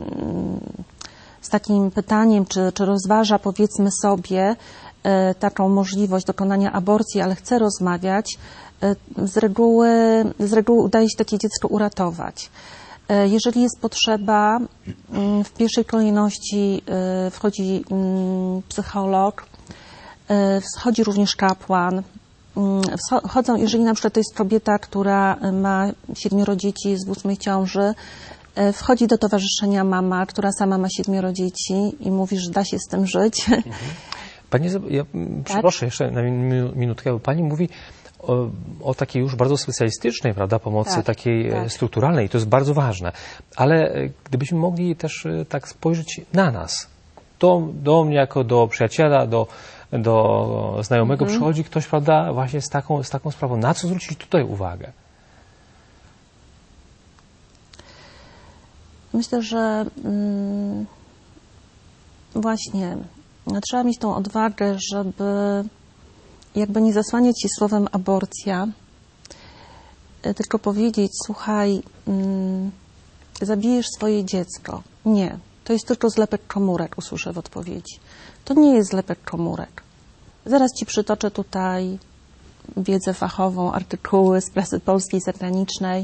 z takim pytaniem, czy, czy rozważa, powiedzmy sobie, taką możliwość dokonania aborcji, ale chce rozmawiać, z reguły, z reguły udaje się takie dziecko uratować. Jeżeli jest potrzeba, w pierwszej kolejności wchodzi psycholog, wchodzi również kapłan. Wchodzą, jeżeli na przykład to jest kobieta, która ma siedmioro dzieci, jest w ósmej ciąży, wchodzi do towarzyszenia mama, która sama ma siedmioro dzieci i mówi, że da się z tym żyć. Mhm. Pani, ja przeproszę jeszcze na minutkę, bo Pani mówi o, o takiej już bardzo specjalistycznej, prawda, pomocy, tak, takiej tak. strukturalnej, i to jest bardzo ważne. Ale gdybyśmy mogli też tak spojrzeć na nas, do, do mnie jako do przyjaciela, do, do znajomego mhm. przychodzi ktoś, prawda, właśnie z taką, z taką sprawą. Na co zwrócić tutaj uwagę? Myślę, że mm, właśnie trzeba mieć tą odwagę, żeby jakby nie zasłaniać się słowem aborcja, tylko powiedzieć, słuchaj, mm, zabijesz swoje dziecko. Nie, to jest tylko zlepek komórek, usłyszę w odpowiedzi. To nie jest zlepek komórek. Zaraz Ci przytoczę tutaj wiedzę fachową, artykuły z prasy polskiej, zagranicznej,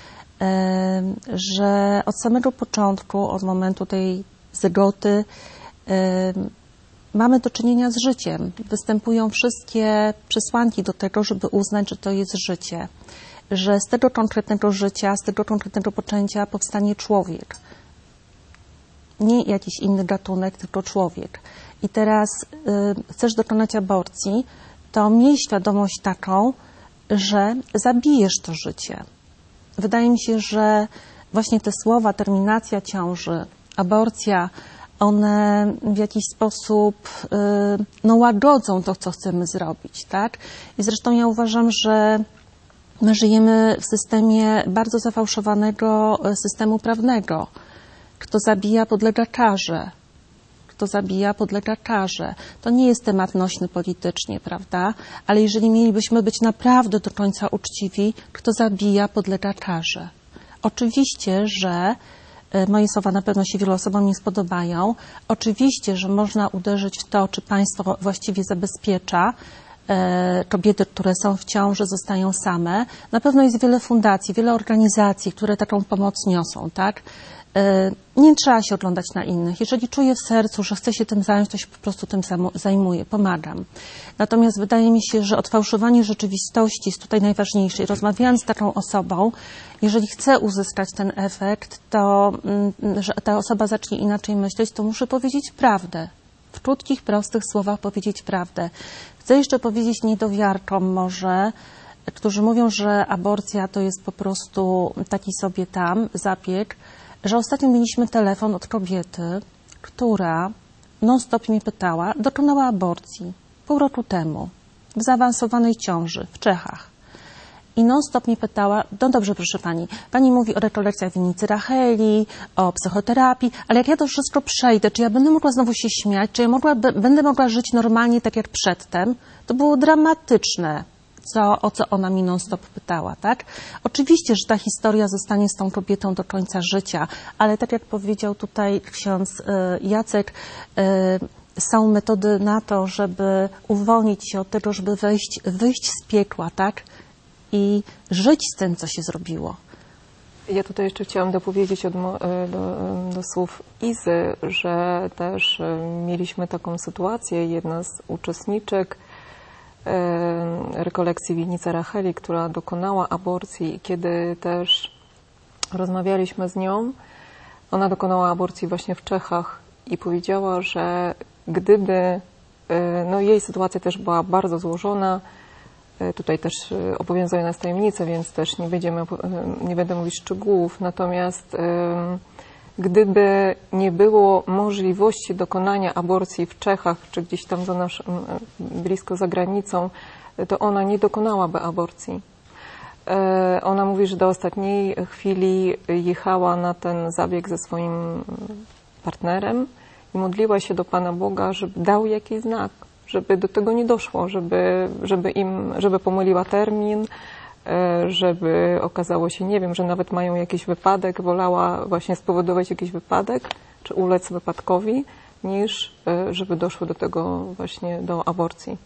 że od samego początku, od momentu tej zygoty, mamy do czynienia z życiem. Występują wszystkie przesłanki do tego, żeby uznać, że to jest życie. Że z tego konkretnego życia, z tego konkretnego poczęcia powstanie człowiek. Nie jakiś inny gatunek, tylko człowiek. I teraz y, chcesz dokonać aborcji, to miej świadomość taką, że zabijesz to życie. Wydaje mi się, że właśnie te słowa, terminacja ciąży, aborcja, one w jakiś sposób y, no, łagodzą to, co chcemy zrobić, tak? I zresztą ja uważam, że my żyjemy w systemie bardzo zafałszowanego systemu prawnego. Kto zabija, podlega karze. Kto zabija, podlega karze. To nie jest temat nośny politycznie, prawda? Ale jeżeli mielibyśmy być naprawdę do końca uczciwi, kto zabija, podlega karze. Oczywiście, że moje słowa na pewno się wielu osobom nie spodobają. Oczywiście, że można uderzyć w to, czy państwo właściwie zabezpiecza e, kobiety, które są w ciąży, zostają same. Na pewno jest wiele fundacji, wiele organizacji, które taką pomoc niosą, tak? E, nie trzeba się oglądać na innych. Jeżeli czuję w sercu, że chcę się tym zająć, to się po prostu tym zajmuję, pomagam. Natomiast wydaje mi się, że odfałszowanie rzeczywistości jest tutaj najważniejsze. I rozmawiając z taką osobą, jeżeli chcę uzyskać ten efekt, to że ta osoba zacznie inaczej myśleć, to muszę powiedzieć prawdę. W krótkich, prostych słowach powiedzieć prawdę. Chcę jeszcze powiedzieć niedowiarkom może, którzy mówią, że aborcja to jest po prostu taki sobie tam zabieg, że ostatnio mieliśmy telefon od kobiety, która non-stop mnie pytała, dokonała aborcji pół roku temu w zaawansowanej ciąży w Czechach. I non-stop mnie pytała, no dobrze, proszę pani, pani mówi o rekolekcjach winnicy Racheli, o psychoterapii, ale jak ja to wszystko przejdę, czy ja będę mogła znowu się śmiać, czy ja mogła, będę mogła żyć normalnie tak jak przedtem? To było dramatyczne, co, o co ona mi non-stop pytała, tak? Oczywiście, że ta historia zostanie z tą kobietą do końca życia, ale tak jak powiedział tutaj ksiądz y, Jacek, y, są metody na to, żeby uwolnić się od tego, żeby wejść, wyjść z piekła, tak? I żyć z tym, co się zrobiło. Ja tutaj jeszcze chciałam dopowiedzieć do, do, do słów Izy, że też mieliśmy taką sytuację, jedna z uczestniczek rekolekcji winnicy Racheli, która dokonała aborcji, kiedy też rozmawialiśmy z nią, ona dokonała aborcji właśnie w Czechach i powiedziała, że gdyby, no jej sytuacja też była bardzo złożona, tutaj też obowiązuje nas tajemnica, więc też nie, będziemy, nie będę mówić szczegółów, natomiast gdyby nie było możliwości dokonania aborcji w Czechach, czy gdzieś tam za nasz, blisko za granicą, to ona nie dokonałaby aborcji. Ona mówi, że do ostatniej chwili jechała na ten zabieg ze swoim partnerem i modliła się do Pana Boga, żeby dał jakiś znak, żeby do tego nie doszło, żeby, żeby im, żeby pomyliła termin, żeby okazało się, nie wiem, że nawet mają jakiś wypadek, wolała właśnie spowodować jakiś wypadek, czy ulec wypadkowi, niż żeby doszło do tego właśnie, do aborcji.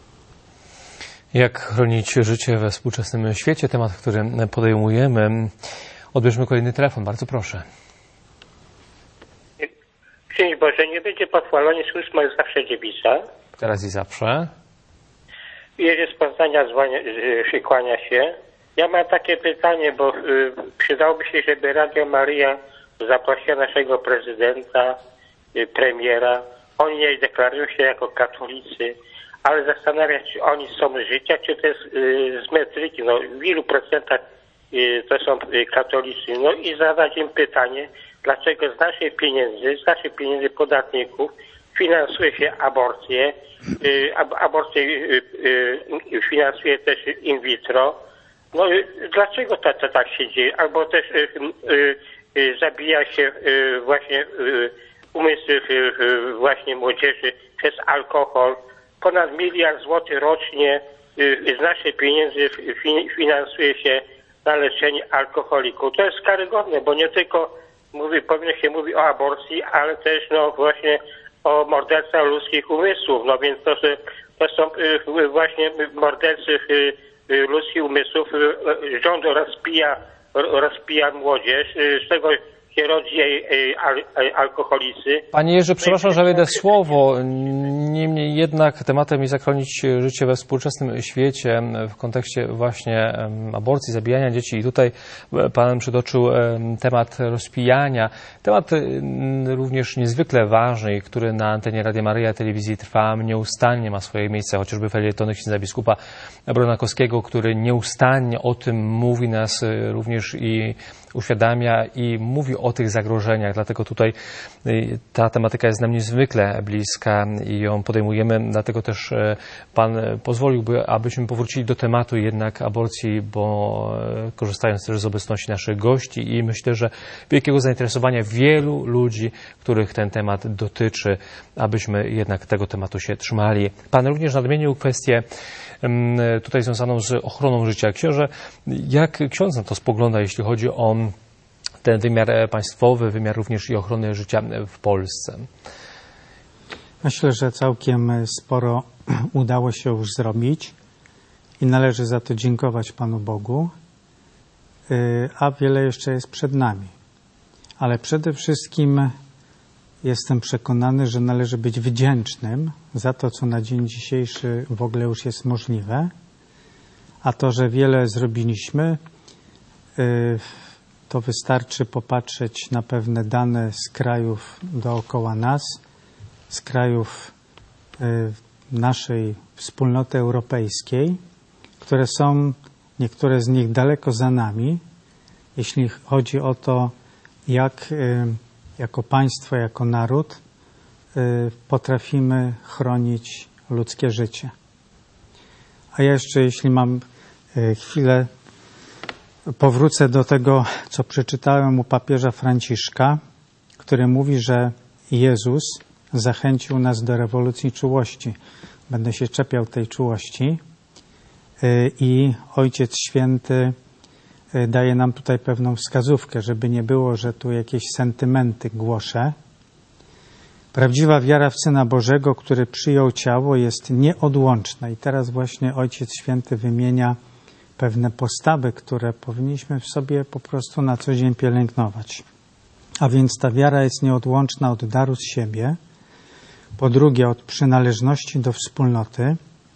Jak chronić życie we współczesnym świecie? Temat, który podejmujemy. Odbierzmy kolejny telefon, bardzo proszę. Szczęść Boże, nie będzie pochwalony, słuszna jest zawsze dziewica. Teraz i zawsze. Jerzy z Poznania kłania się. Ja mam takie pytanie, bo y, przydałoby się, żeby Radio Maryja zaprosiła naszego prezydenta, y, premiera. Oni nie deklarują się jako katolicy, ale zastanawiam się, czy oni są z życia, czy to jest y, z metryki. No, w ilu procentach y, to są y, katolicy. No i zadać im pytanie, dlaczego z naszych pieniędzy, z naszych pieniędzy podatników finansuje się aborcję, y, ab, aborcję y, y, finansuje też in vitro. No y, dlaczego to, to tak się dzieje? Albo też y, y, y, zabija się y, właśnie y, umysł y, właśnie młodzieży przez alkohol. Ponad miliard złotych rocznie y, z naszych pieniędzy fin, finansuje się na leczenie alkoholików. To jest karygodne, bo nie tylko mówi, powinno się mówić o aborcji, ale też no właśnie o morderstwach ludzkich umysłów. No więc to, to są y, właśnie mordercy y, y, ludzkich umysłów. Y, rząd rozpija, rozpija młodzież, y, z tego się rodzi y, al, al, alkoholicy. Panie Jerzy, przepraszam, że wejdę w słowo. Niemniej jednak tematem jest jak chronić życie we współczesnym świecie w kontekście właśnie aborcji, zabijania dzieci. I tutaj Pan przytoczył temat rozpijania. Temat również niezwykle ważny, który na antenie Radia Maryja Telewizji Trwam nieustannie ma swoje miejsce, chociażby felietony księdza biskupa Bronakowskiego, który nieustannie o tym mówi, nas również i uświadamia i mówi o tych zagrożeniach. Dlatego tutaj ta tematyka jest nam niezwykle bliska i ją podejmujemy. Dlatego też Pan pozwoliłby, abyśmy powrócili do tematu jednak aborcji, bo korzystając też z obecności naszych gości i myślę, że wielkiego zainteresowania wielu ludzi, których ten temat dotyczy, abyśmy jednak tego tematu się trzymali. Pan również nadmienił kwestię tutaj związaną z ochroną życia. Książę, jak ksiądz na to spogląda, jeśli chodzi o ten wymiar państwowy, wymiar również i ochrony życia w Polsce? Myślę, że całkiem sporo udało się już zrobić i należy za to dziękować Panu Bogu, a wiele jeszcze jest przed nami. Ale przede wszystkim jestem przekonany, że należy być wdzięcznym za to, co na dzień dzisiejszy w ogóle już jest możliwe, a to, że wiele zrobiliśmy, to wystarczy popatrzeć na pewne dane z krajów dookoła nas, z krajów naszej wspólnoty europejskiej, które są, niektóre z nich daleko za nami, jeśli chodzi o to, jak jako państwo, jako naród potrafimy chronić ludzkie życie. A ja jeszcze, jeśli mam chwilę, powrócę do tego, co przeczytałem u papieża Franciszka, który mówi, że Jezus zachęcił nas do rewolucji czułości. Będę się czepiał tej czułości i Ojciec Święty daje nam tutaj pewną wskazówkę, żeby nie było, że tu jakieś sentymenty głoszę. Prawdziwa wiara w Syna Bożego, który przyjął ciało, jest nieodłączna. I teraz właśnie Ojciec Święty wymienia pewne postawy, które powinniśmy w sobie po prostu na co dzień pielęgnować. A więc ta wiara jest nieodłączna od daru z siebie, po drugie od przynależności do wspólnoty,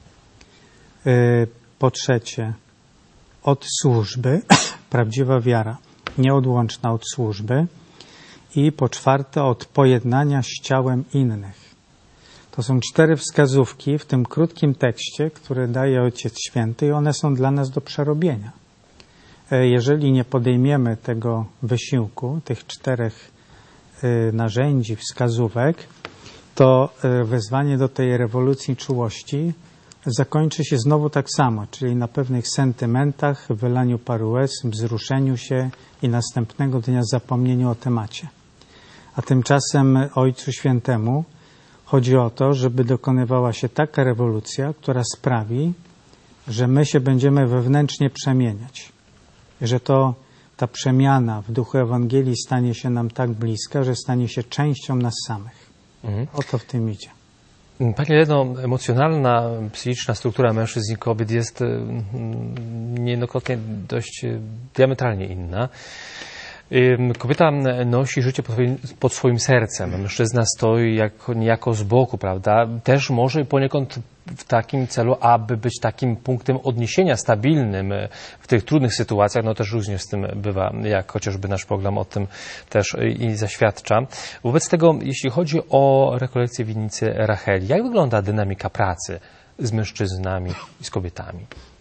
po trzecie od służby, prawdziwa wiara nieodłączna od służby, i po czwarte od pojednania z ciałem innych. To są cztery wskazówki w tym krótkim tekście, który daje Ojciec Święty, i one są dla nas do przerobienia. Jeżeli nie podejmiemy tego wysiłku, tych czterech narzędzi, wskazówek, to wezwanie do tej rewolucji czułości zakończy się znowu tak samo, czyli na pewnych sentymentach, wylaniu paru łez, wzruszeniu się i następnego dnia zapomnieniu o temacie. A tymczasem Ojcu Świętemu chodzi o to, żeby dokonywała się taka rewolucja, która sprawi, że my się będziemy wewnętrznie przemieniać. Że to ta przemiana w duchu Ewangelii stanie się nam tak bliska, że stanie się częścią nas samych. Mhm. O to w tym idzie. Panie Leno, emocjonalna, psychiczna struktura mężczyzn i kobiet jest niejednokrotnie dość diametralnie inna. Kobieta nosi życie pod swoim, pod swoim sercem. Mężczyzna stoi jako, niejako z boku, prawda? Też może poniekąd w takim celu, aby być takim punktem odniesienia stabilnym w tych trudnych sytuacjach. No też różnie z tym bywa, jak chociażby nasz program o tym też i zaświadcza. Wobec tego, jeśli chodzi o rekolekcję winnicy Racheli, jak wygląda dynamika pracy z mężczyznami i z kobietami?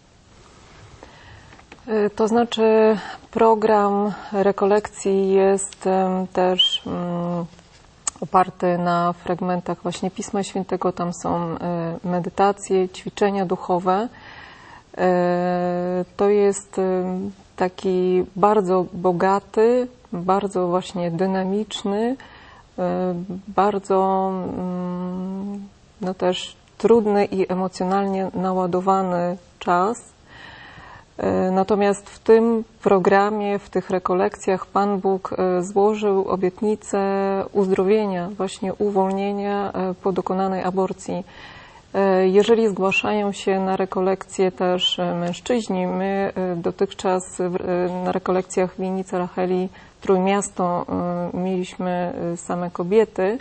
To znaczy program rekolekcji jest też oparty na fragmentach właśnie Pisma Świętego. Tam są medytacje, ćwiczenia duchowe. To jest taki bardzo bogaty, bardzo właśnie dynamiczny, bardzo no też trudny i emocjonalnie naładowany czas. Natomiast w tym programie, w tych rekolekcjach Pan Bóg złożył obietnicę uzdrowienia, właśnie uwolnienia po dokonanej aborcji. Jeżeli zgłaszają się na rekolekcje też mężczyźni, my dotychczas na rekolekcjach winnicy Racheli Trójmiasto mieliśmy same kobiety.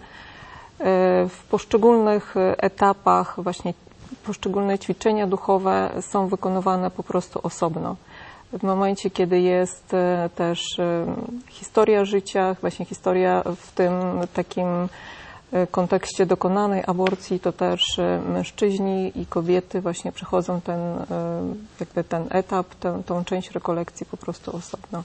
W poszczególnych etapach właśnie poszczególne ćwiczenia duchowe są wykonywane po prostu osobno. W momencie, kiedy jest też historia życia, właśnie historia w tym takim kontekście dokonanej aborcji, to też mężczyźni i kobiety właśnie przechodzą ten, jakby ten etap, tę, tą część rekolekcji po prostu osobno.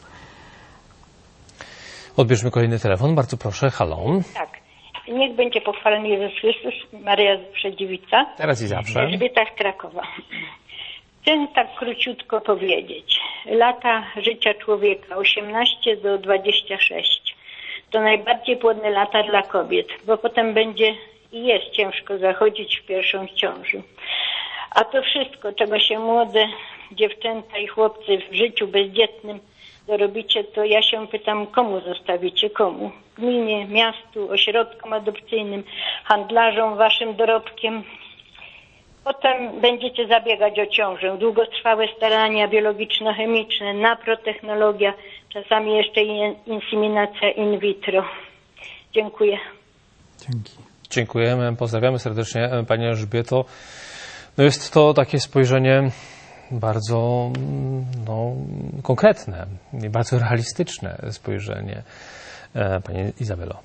Odbierzmy kolejny telefon. Bardzo proszę. Halo. Tak. Niech będzie pochwalony Jezus Chrystus, Maryja Przedziewica. Teraz i zawsze. Elżbieta z Krakowa. Chcę tak króciutko powiedzieć. Lata życia człowieka osiemnaście do dwudziestu sześciu to najbardziej płodne lata dla kobiet, bo potem będzie i jest ciężko zachodzić w pierwszą ciążę. A to wszystko, czego się młode dziewczęta i chłopcy w życiu bezdzietnym dorobicie, to ja się pytam, komu zostawicie, komu? Gminie, miastu, ośrodkom adopcyjnym, handlarzom, waszym dorobkiem. Potem będziecie zabiegać o ciążę. Długotrwałe starania biologiczno-chemiczne, naprotechnologia, czasami jeszcze inseminacja in vitro. Dziękuję. Dzięki. Dziękujemy, pozdrawiamy serdecznie Pani Elżbieto. No jest to takie spojrzenie bardzo no, konkretne i bardzo realistyczne spojrzenie. Pani Izabelo.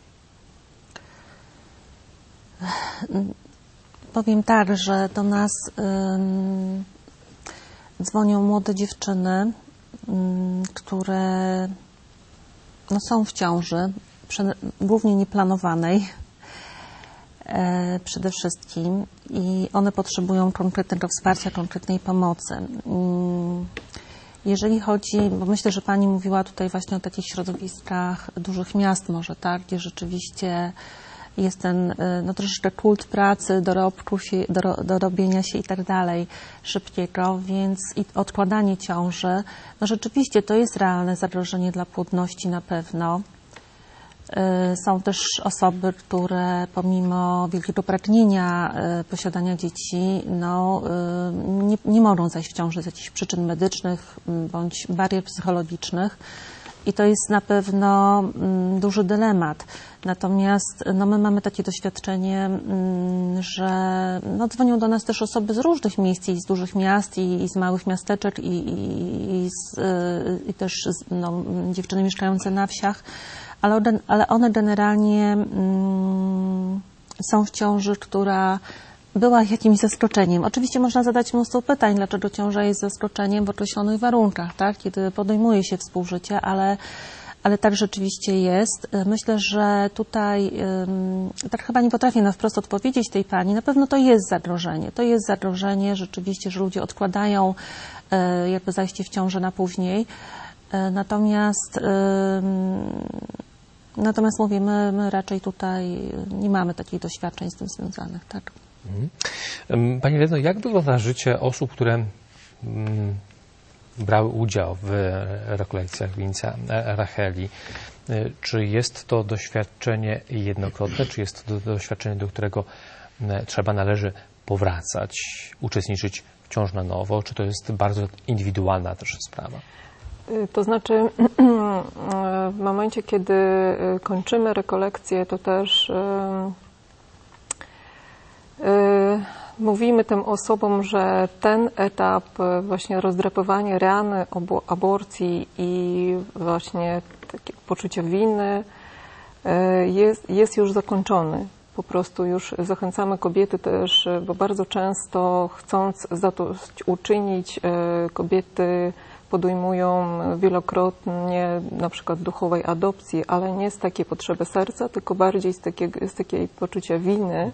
Powiem tak, że do nas ym, dzwonią młode dziewczyny, ym, które no, są w ciąży, przy, głównie nieplanowanej. e, przede wszystkim i one potrzebują konkretnego wsparcia, konkretnej pomocy. Mm, Jeżeli chodzi, bo myślę, że Pani mówiła tutaj właśnie o takich środowiskach dużych miast może, tak, gdzie rzeczywiście jest ten no, troszeczkę kult pracy, dorobku się, do, dorobienia się i tak dalej szybkiego, więc i odkładanie ciąży, no rzeczywiście to jest realne zagrożenie dla płodności na pewno. Są też osoby, które pomimo wielkiego pragnienia posiadania dzieci, no, nie, nie mogą zajść w ciąży z jakichś przyczyn medycznych bądź barier psychologicznych i to jest na pewno duży dylemat. Natomiast no, my mamy takie doświadczenie, że no, dzwonią do nas też osoby z różnych miejsc, i z dużych miast, i, i z małych miasteczek, i, i, i, z, i też no, dziewczyny mieszkające na wsiach, ale one, ale one generalnie mm, są w ciąży, która była jakimś zaskoczeniem. Oczywiście można zadać mnóstwo pytań, dlaczego ciąża jest zaskoczeniem w określonych warunkach, tak? Kiedy podejmuje się współżycie, ale, ale tak rzeczywiście jest. Myślę, że tutaj, tak chyba nie potrafię na wprost odpowiedzieć tej pani, na pewno to jest zagrożenie. To jest zagrożenie rzeczywiście, że ludzie odkładają jakby zajście w ciążę na później. Natomiast Natomiast mówię, my, my raczej tutaj nie mamy takich doświadczeń z tym związanych, tak. Mhm. Pani Leno, jak wygląda życie osób, które mm, brały udział w rekolekcjach Winica Racheli? Czy jest to doświadczenie jednokrotne, czy jest to doświadczenie, do którego trzeba, należy powracać, uczestniczyć wciąż na nowo, czy to jest bardzo indywidualna też sprawa? To znaczy, w momencie, kiedy kończymy rekolekcję, to też mówimy tym osobom, że ten etap właśnie rozdrapywania rany, aborcji i właśnie takie poczucie winy jest, jest już zakończony. Po prostu już zachęcamy kobiety też, bo bardzo często, chcąc zadośćuczynić, kobiety podejmują wielokrotnie na przykład duchowej adopcji, ale nie z takiej potrzeby serca, tylko bardziej z, takiego, z takiej poczucia winy.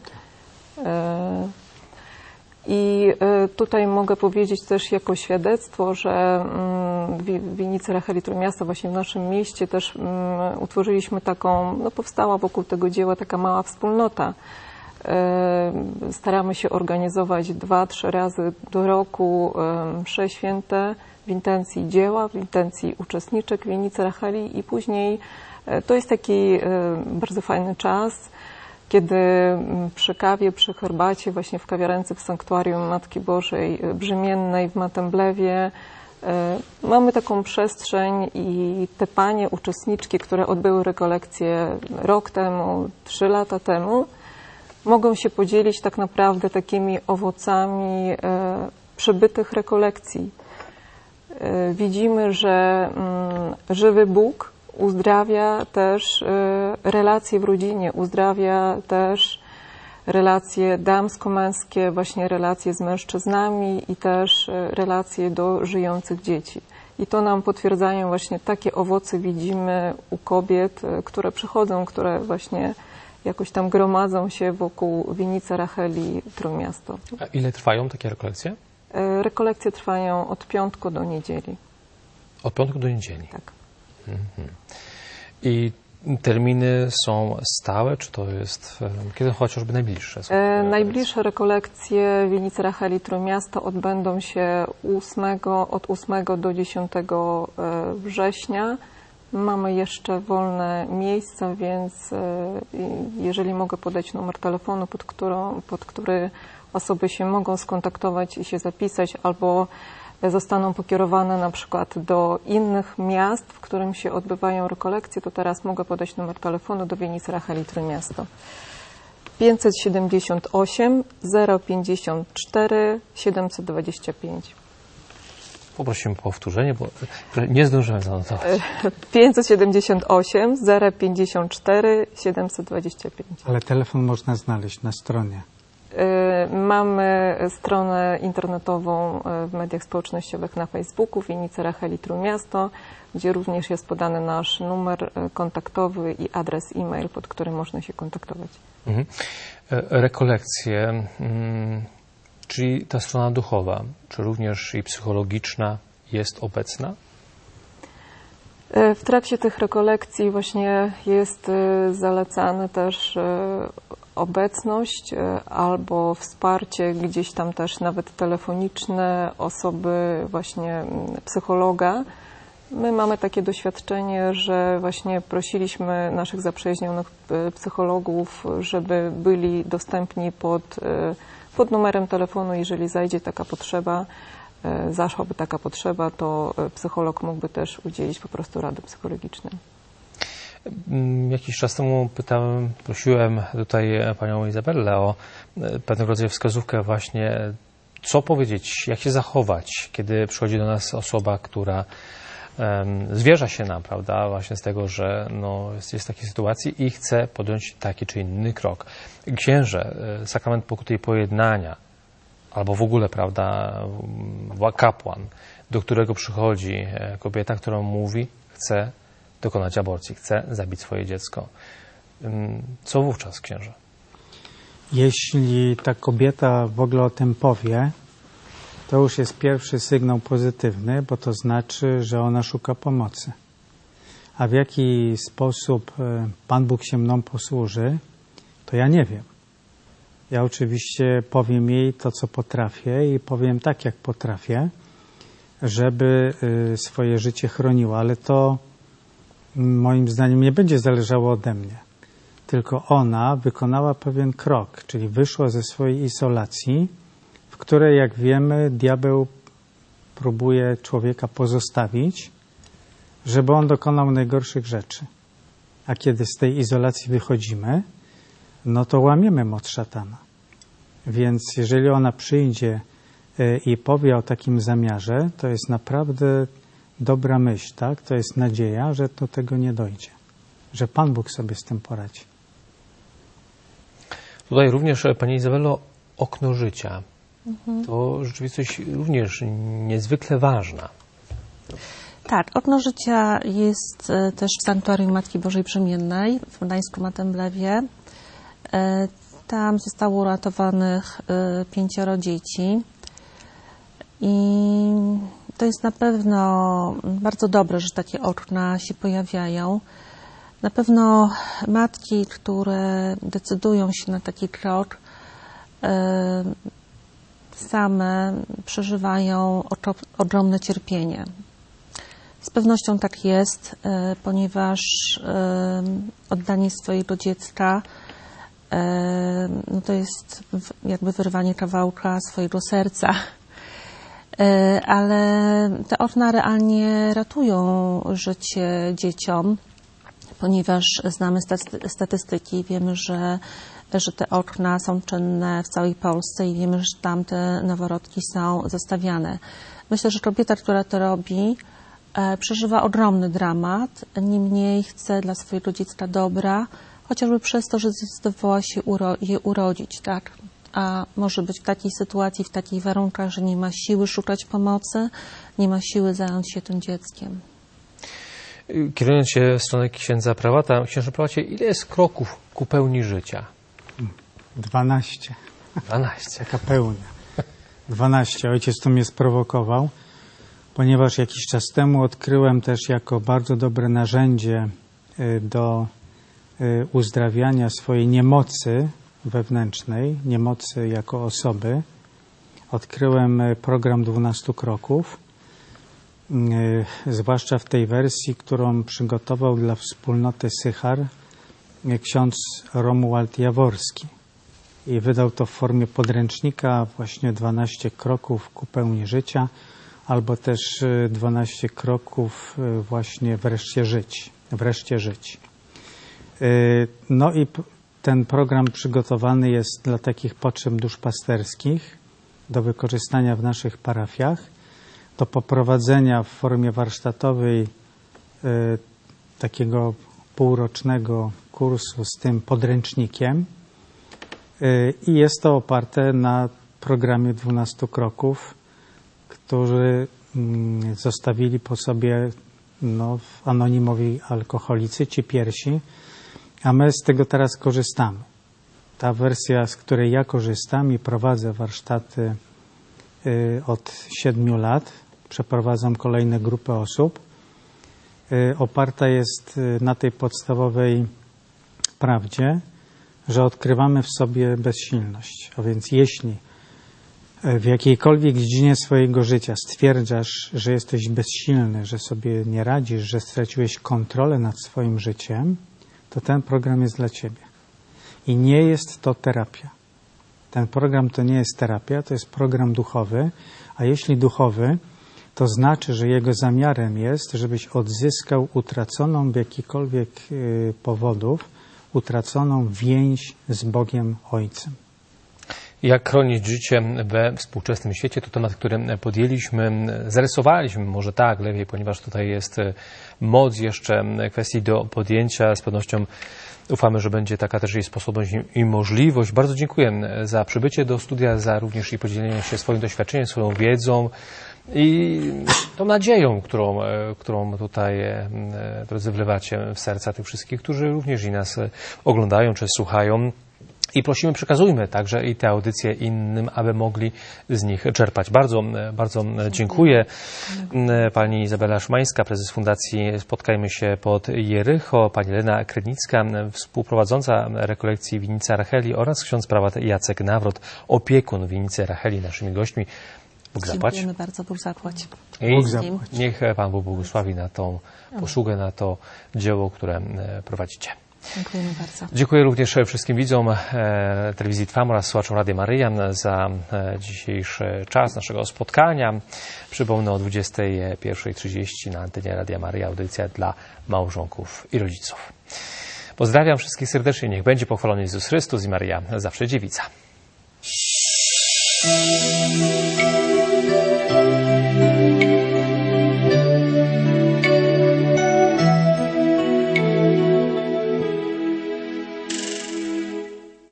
I tutaj mogę powiedzieć też jako świadectwo, że w Winicy Racheli Trójmiasto, właśnie w naszym mieście też utworzyliśmy taką, no powstała wokół tego dzieła taka mała wspólnota. Staramy się organizować dwa, trzy razy do roku msze święte w intencji dzieła, w intencji uczestniczek Winicy Racheli i później to jest taki bardzo fajny czas, kiedy przy kawie, przy herbacie, właśnie w kawiarence w Sanktuarium Matki Bożej Brzemiennej w Matemblewie mamy taką przestrzeń i te panie uczestniczki, które odbyły rekolekcje rok temu, trzy lata temu, mogą się podzielić tak naprawdę takimi owocami przebytych rekolekcji. Widzimy, że żywy Bóg uzdrawia też relacje w rodzinie, uzdrawia też relacje damsko-męskie, właśnie relacje z mężczyznami i też relacje do żyjących dzieci. I to nam potwierdzają właśnie takie owoce widzimy u kobiet, które przychodzą, które właśnie jakoś tam gromadzą się wokół Winicy Racheli Trójmiasto. A ile trwają takie rekolekcje? Rekolekcje trwają od piątku do niedzieli. Od piątku do niedzieli? Tak. Mhm. I terminy są stałe, czy to jest, kiedy chociażby najbliższe? Są e, najbliższe rekolekcje Winicy Racheli Trójmiasto odbędą się ósmego, od ósmego do dziesiątego września. Mamy jeszcze wolne miejsca, więc jeżeli mogę podać numer telefonu, pod, którą, pod który osoby się mogą skontaktować i się zapisać, albo zostaną pokierowane na przykład do innych miast, w którym się odbywają rekolekcje, to teraz mogę podać numer telefonu do Winicy Racheli Trójmiasto. pięćset siedemdziesiąt osiem zero pięćdziesiąt cztery siedemset dwadzieścia pięć. Poprosimy o powtórzenie, bo nie zdążyłem zanotować. pięćset siedemdziesiąt osiem zero pięćdziesiąt cztery siedemset dwadzieścia pięć. Ale telefon można znaleźć na stronie. Mamy stronę internetową w mediach społecznościowych na Facebooku, Winnica Racheli Trójmiasto, gdzie również jest podany nasz numer kontaktowy i adres e-mail, pod którym można się kontaktować. Mhm. Rekolekcje, czyli ta strona duchowa, czy również i psychologiczna jest obecna? W trakcie tych rekolekcji właśnie jest zalecane też obecność albo wsparcie gdzieś tam też nawet telefoniczne osoby właśnie psychologa. My mamy takie doświadczenie, że właśnie prosiliśmy naszych zaprzyjaźnionych psychologów, żeby byli dostępni pod, pod numerem telefonu, jeżeli zajdzie taka potrzeba, zaszłaby taka potrzeba, to psycholog mógłby też udzielić po prostu rady psychologicznej. Jakiś czas temu pytałem, prosiłem tutaj panią Izabellę o pewnego rodzaju wskazówkę właśnie, co powiedzieć, jak się zachować, kiedy przychodzi do nas osoba, która um, zwierza się nam, prawda, właśnie z tego, że no, jest, jest w takiej sytuacji i chce podjąć taki czy inny krok. Księże, sakrament pokuty i pojednania, albo w ogóle, prawda, kapłan, do którego przychodzi kobieta, która mówi, chce dokonać aborcji, chce zabić swoje dziecko. Co wówczas, księże? Jeśli ta kobieta w ogóle o tym powie, to już jest pierwszy sygnał pozytywny, bo to znaczy, że ona szuka pomocy. A w jaki sposób Pan Bóg się mną posłuży, to ja nie wiem. Ja oczywiście powiem jej to, co potrafię i powiem tak, jak potrafię, żeby swoje życie chroniła, ale to moim zdaniem nie będzie zależało ode mnie. Tylko ona wykonała pewien krok, czyli wyszła ze swojej izolacji, w której, jak wiemy, diabeł próbuje człowieka pozostawić, żeby on dokonał najgorszych rzeczy. A kiedy z tej izolacji wychodzimy, no to łamiemy moc szatana. Więc jeżeli ona przyjdzie i powie o takim zamiarze, to jest naprawdę dobra myśl, tak? To jest nadzieja, że do tego nie dojdzie. Że Pan Bóg sobie z tym poradzi. Tutaj również, Pani Izabello, okno życia. Mhm. To rzeczywistość również niezwykle ważna. Tak, okno życia jest też w Sanktuarium Matki Bożej Brzemiennej w Gdańsku-Matemblewie. Tam zostało uratowanych pięcioro dzieci i to jest na pewno bardzo dobre, że takie okna się pojawiają. Na pewno matki, które decydują się na taki krok, same przeżywają ogromne cierpienie. Z pewnością tak jest, ponieważ oddanie swojego dziecka no to jest jakby wyrwanie kawałka swojego serca. Ale te okna realnie ratują życie dzieciom, ponieważ znamy statystyki, wiemy, że, że te okna są czynne w całej Polsce i wiemy, że tam te noworodki są zostawiane. Myślę, że kobieta, która to robi, przeżywa ogromny dramat, niemniej chce dla swojego dziecka dobra, chociażby przez to, że zdecydowała się uro je urodzić, tak? A może być w takiej sytuacji, w takich warunkach, że nie ma siły szukać pomocy, nie ma siły zająć się tym dzieckiem. Kierując się w stronę księdza prałata, księże prałacie, ile jest kroków ku pełni życia? Dwanaście. Dwanaście. Taka pełnia. Dwanaście. Ojciec tu mnie sprowokował, ponieważ jakiś czas temu odkryłem też jako bardzo dobre narzędzie do uzdrawiania swojej niemocy wewnętrznej, niemocy jako osoby. Odkryłem program dwunastu kroków, zwłaszcza w tej wersji, którą przygotował dla wspólnoty Sychar ksiądz Romuald Jaworski. I wydał to w formie podręcznika, właśnie dwanaście kroków ku pełni życia, albo też dwanaście kroków właśnie wreszcie żyć. Wreszcie żyć. No i ten program przygotowany jest dla takich potrzeb duszpasterskich, do wykorzystania w naszych parafiach, do poprowadzenia w formie warsztatowej takiego półrocznego kursu z tym podręcznikiem. I jest to oparte na programie dwunastu kroków, który zostawili po sobie no, anonimowi alkoholicy, ci pierwsi, a my z tego teraz korzystamy. Ta wersja, z której ja korzystam i prowadzę warsztaty od siedmiu lat, przeprowadzam kolejne grupy osób, oparta jest na tej podstawowej prawdzie, że odkrywamy w sobie bezsilność. A więc jeśli w jakiejkolwiek dziedzinie swojego życia stwierdzasz, że jesteś bezsilny, że sobie nie radzisz, że straciłeś kontrolę nad swoim życiem, to ten program jest dla ciebie. I nie jest to terapia. Ten program to nie jest terapia, to jest program duchowy, a jeśli duchowy, to znaczy, że jego zamiarem jest, żebyś odzyskał utraconą z jakichkolwiek powodów, utraconą więź z Bogiem Ojcem. Jak chronić życie we współczesnym świecie? To temat, który podjęliśmy, zarysowaliśmy może tak lepiej, ponieważ tutaj jest moc jeszcze kwestii do podjęcia. Z pewnością ufamy, że będzie taka też jej sposobność i możliwość. Bardzo dziękuję za przybycie do studia, za również i podzielenie się swoim doświadczeniem, swoją wiedzą i tą nadzieją, którą, którą tutaj, drodzy, wlewacie w serca tych wszystkich, którzy również i nas oglądają czy słuchają. I prosimy, przekazujmy także i te audycje innym, aby mogli z nich czerpać. Bardzo, bardzo dziękuję. Pani Izabela Szymańska, prezes Fundacji Spotkajmy się pod Jericho, pani Lena Krynicka, współprowadząca rekolekcji Winnicy Racheli oraz ksiądz prałat Jacek Nawrot, opiekun Winnicy Racheli, naszymi gośćmi. Bóg zapłać. Dziękujemy bardzo, Bóg zapłać. I Bóg zapłać. Niech Pan Bóg błogosławi na tą posługę, na to dzieło, które prowadzicie. Dziękujemy bardzo. Dziękuję również wszystkim widzom e, telewizji Trwam oraz słuchaczom Radia Maryja za e, dzisiejszy czas naszego spotkania. Przypomnę, o dwudziestej pierwszej trzydzieści na antenie Radia Maryja audycja dla małżonków i rodziców. Pozdrawiam wszystkich serdecznie. Niech będzie pochwalony Jezus Chrystus i Maryja zawsze dziewica.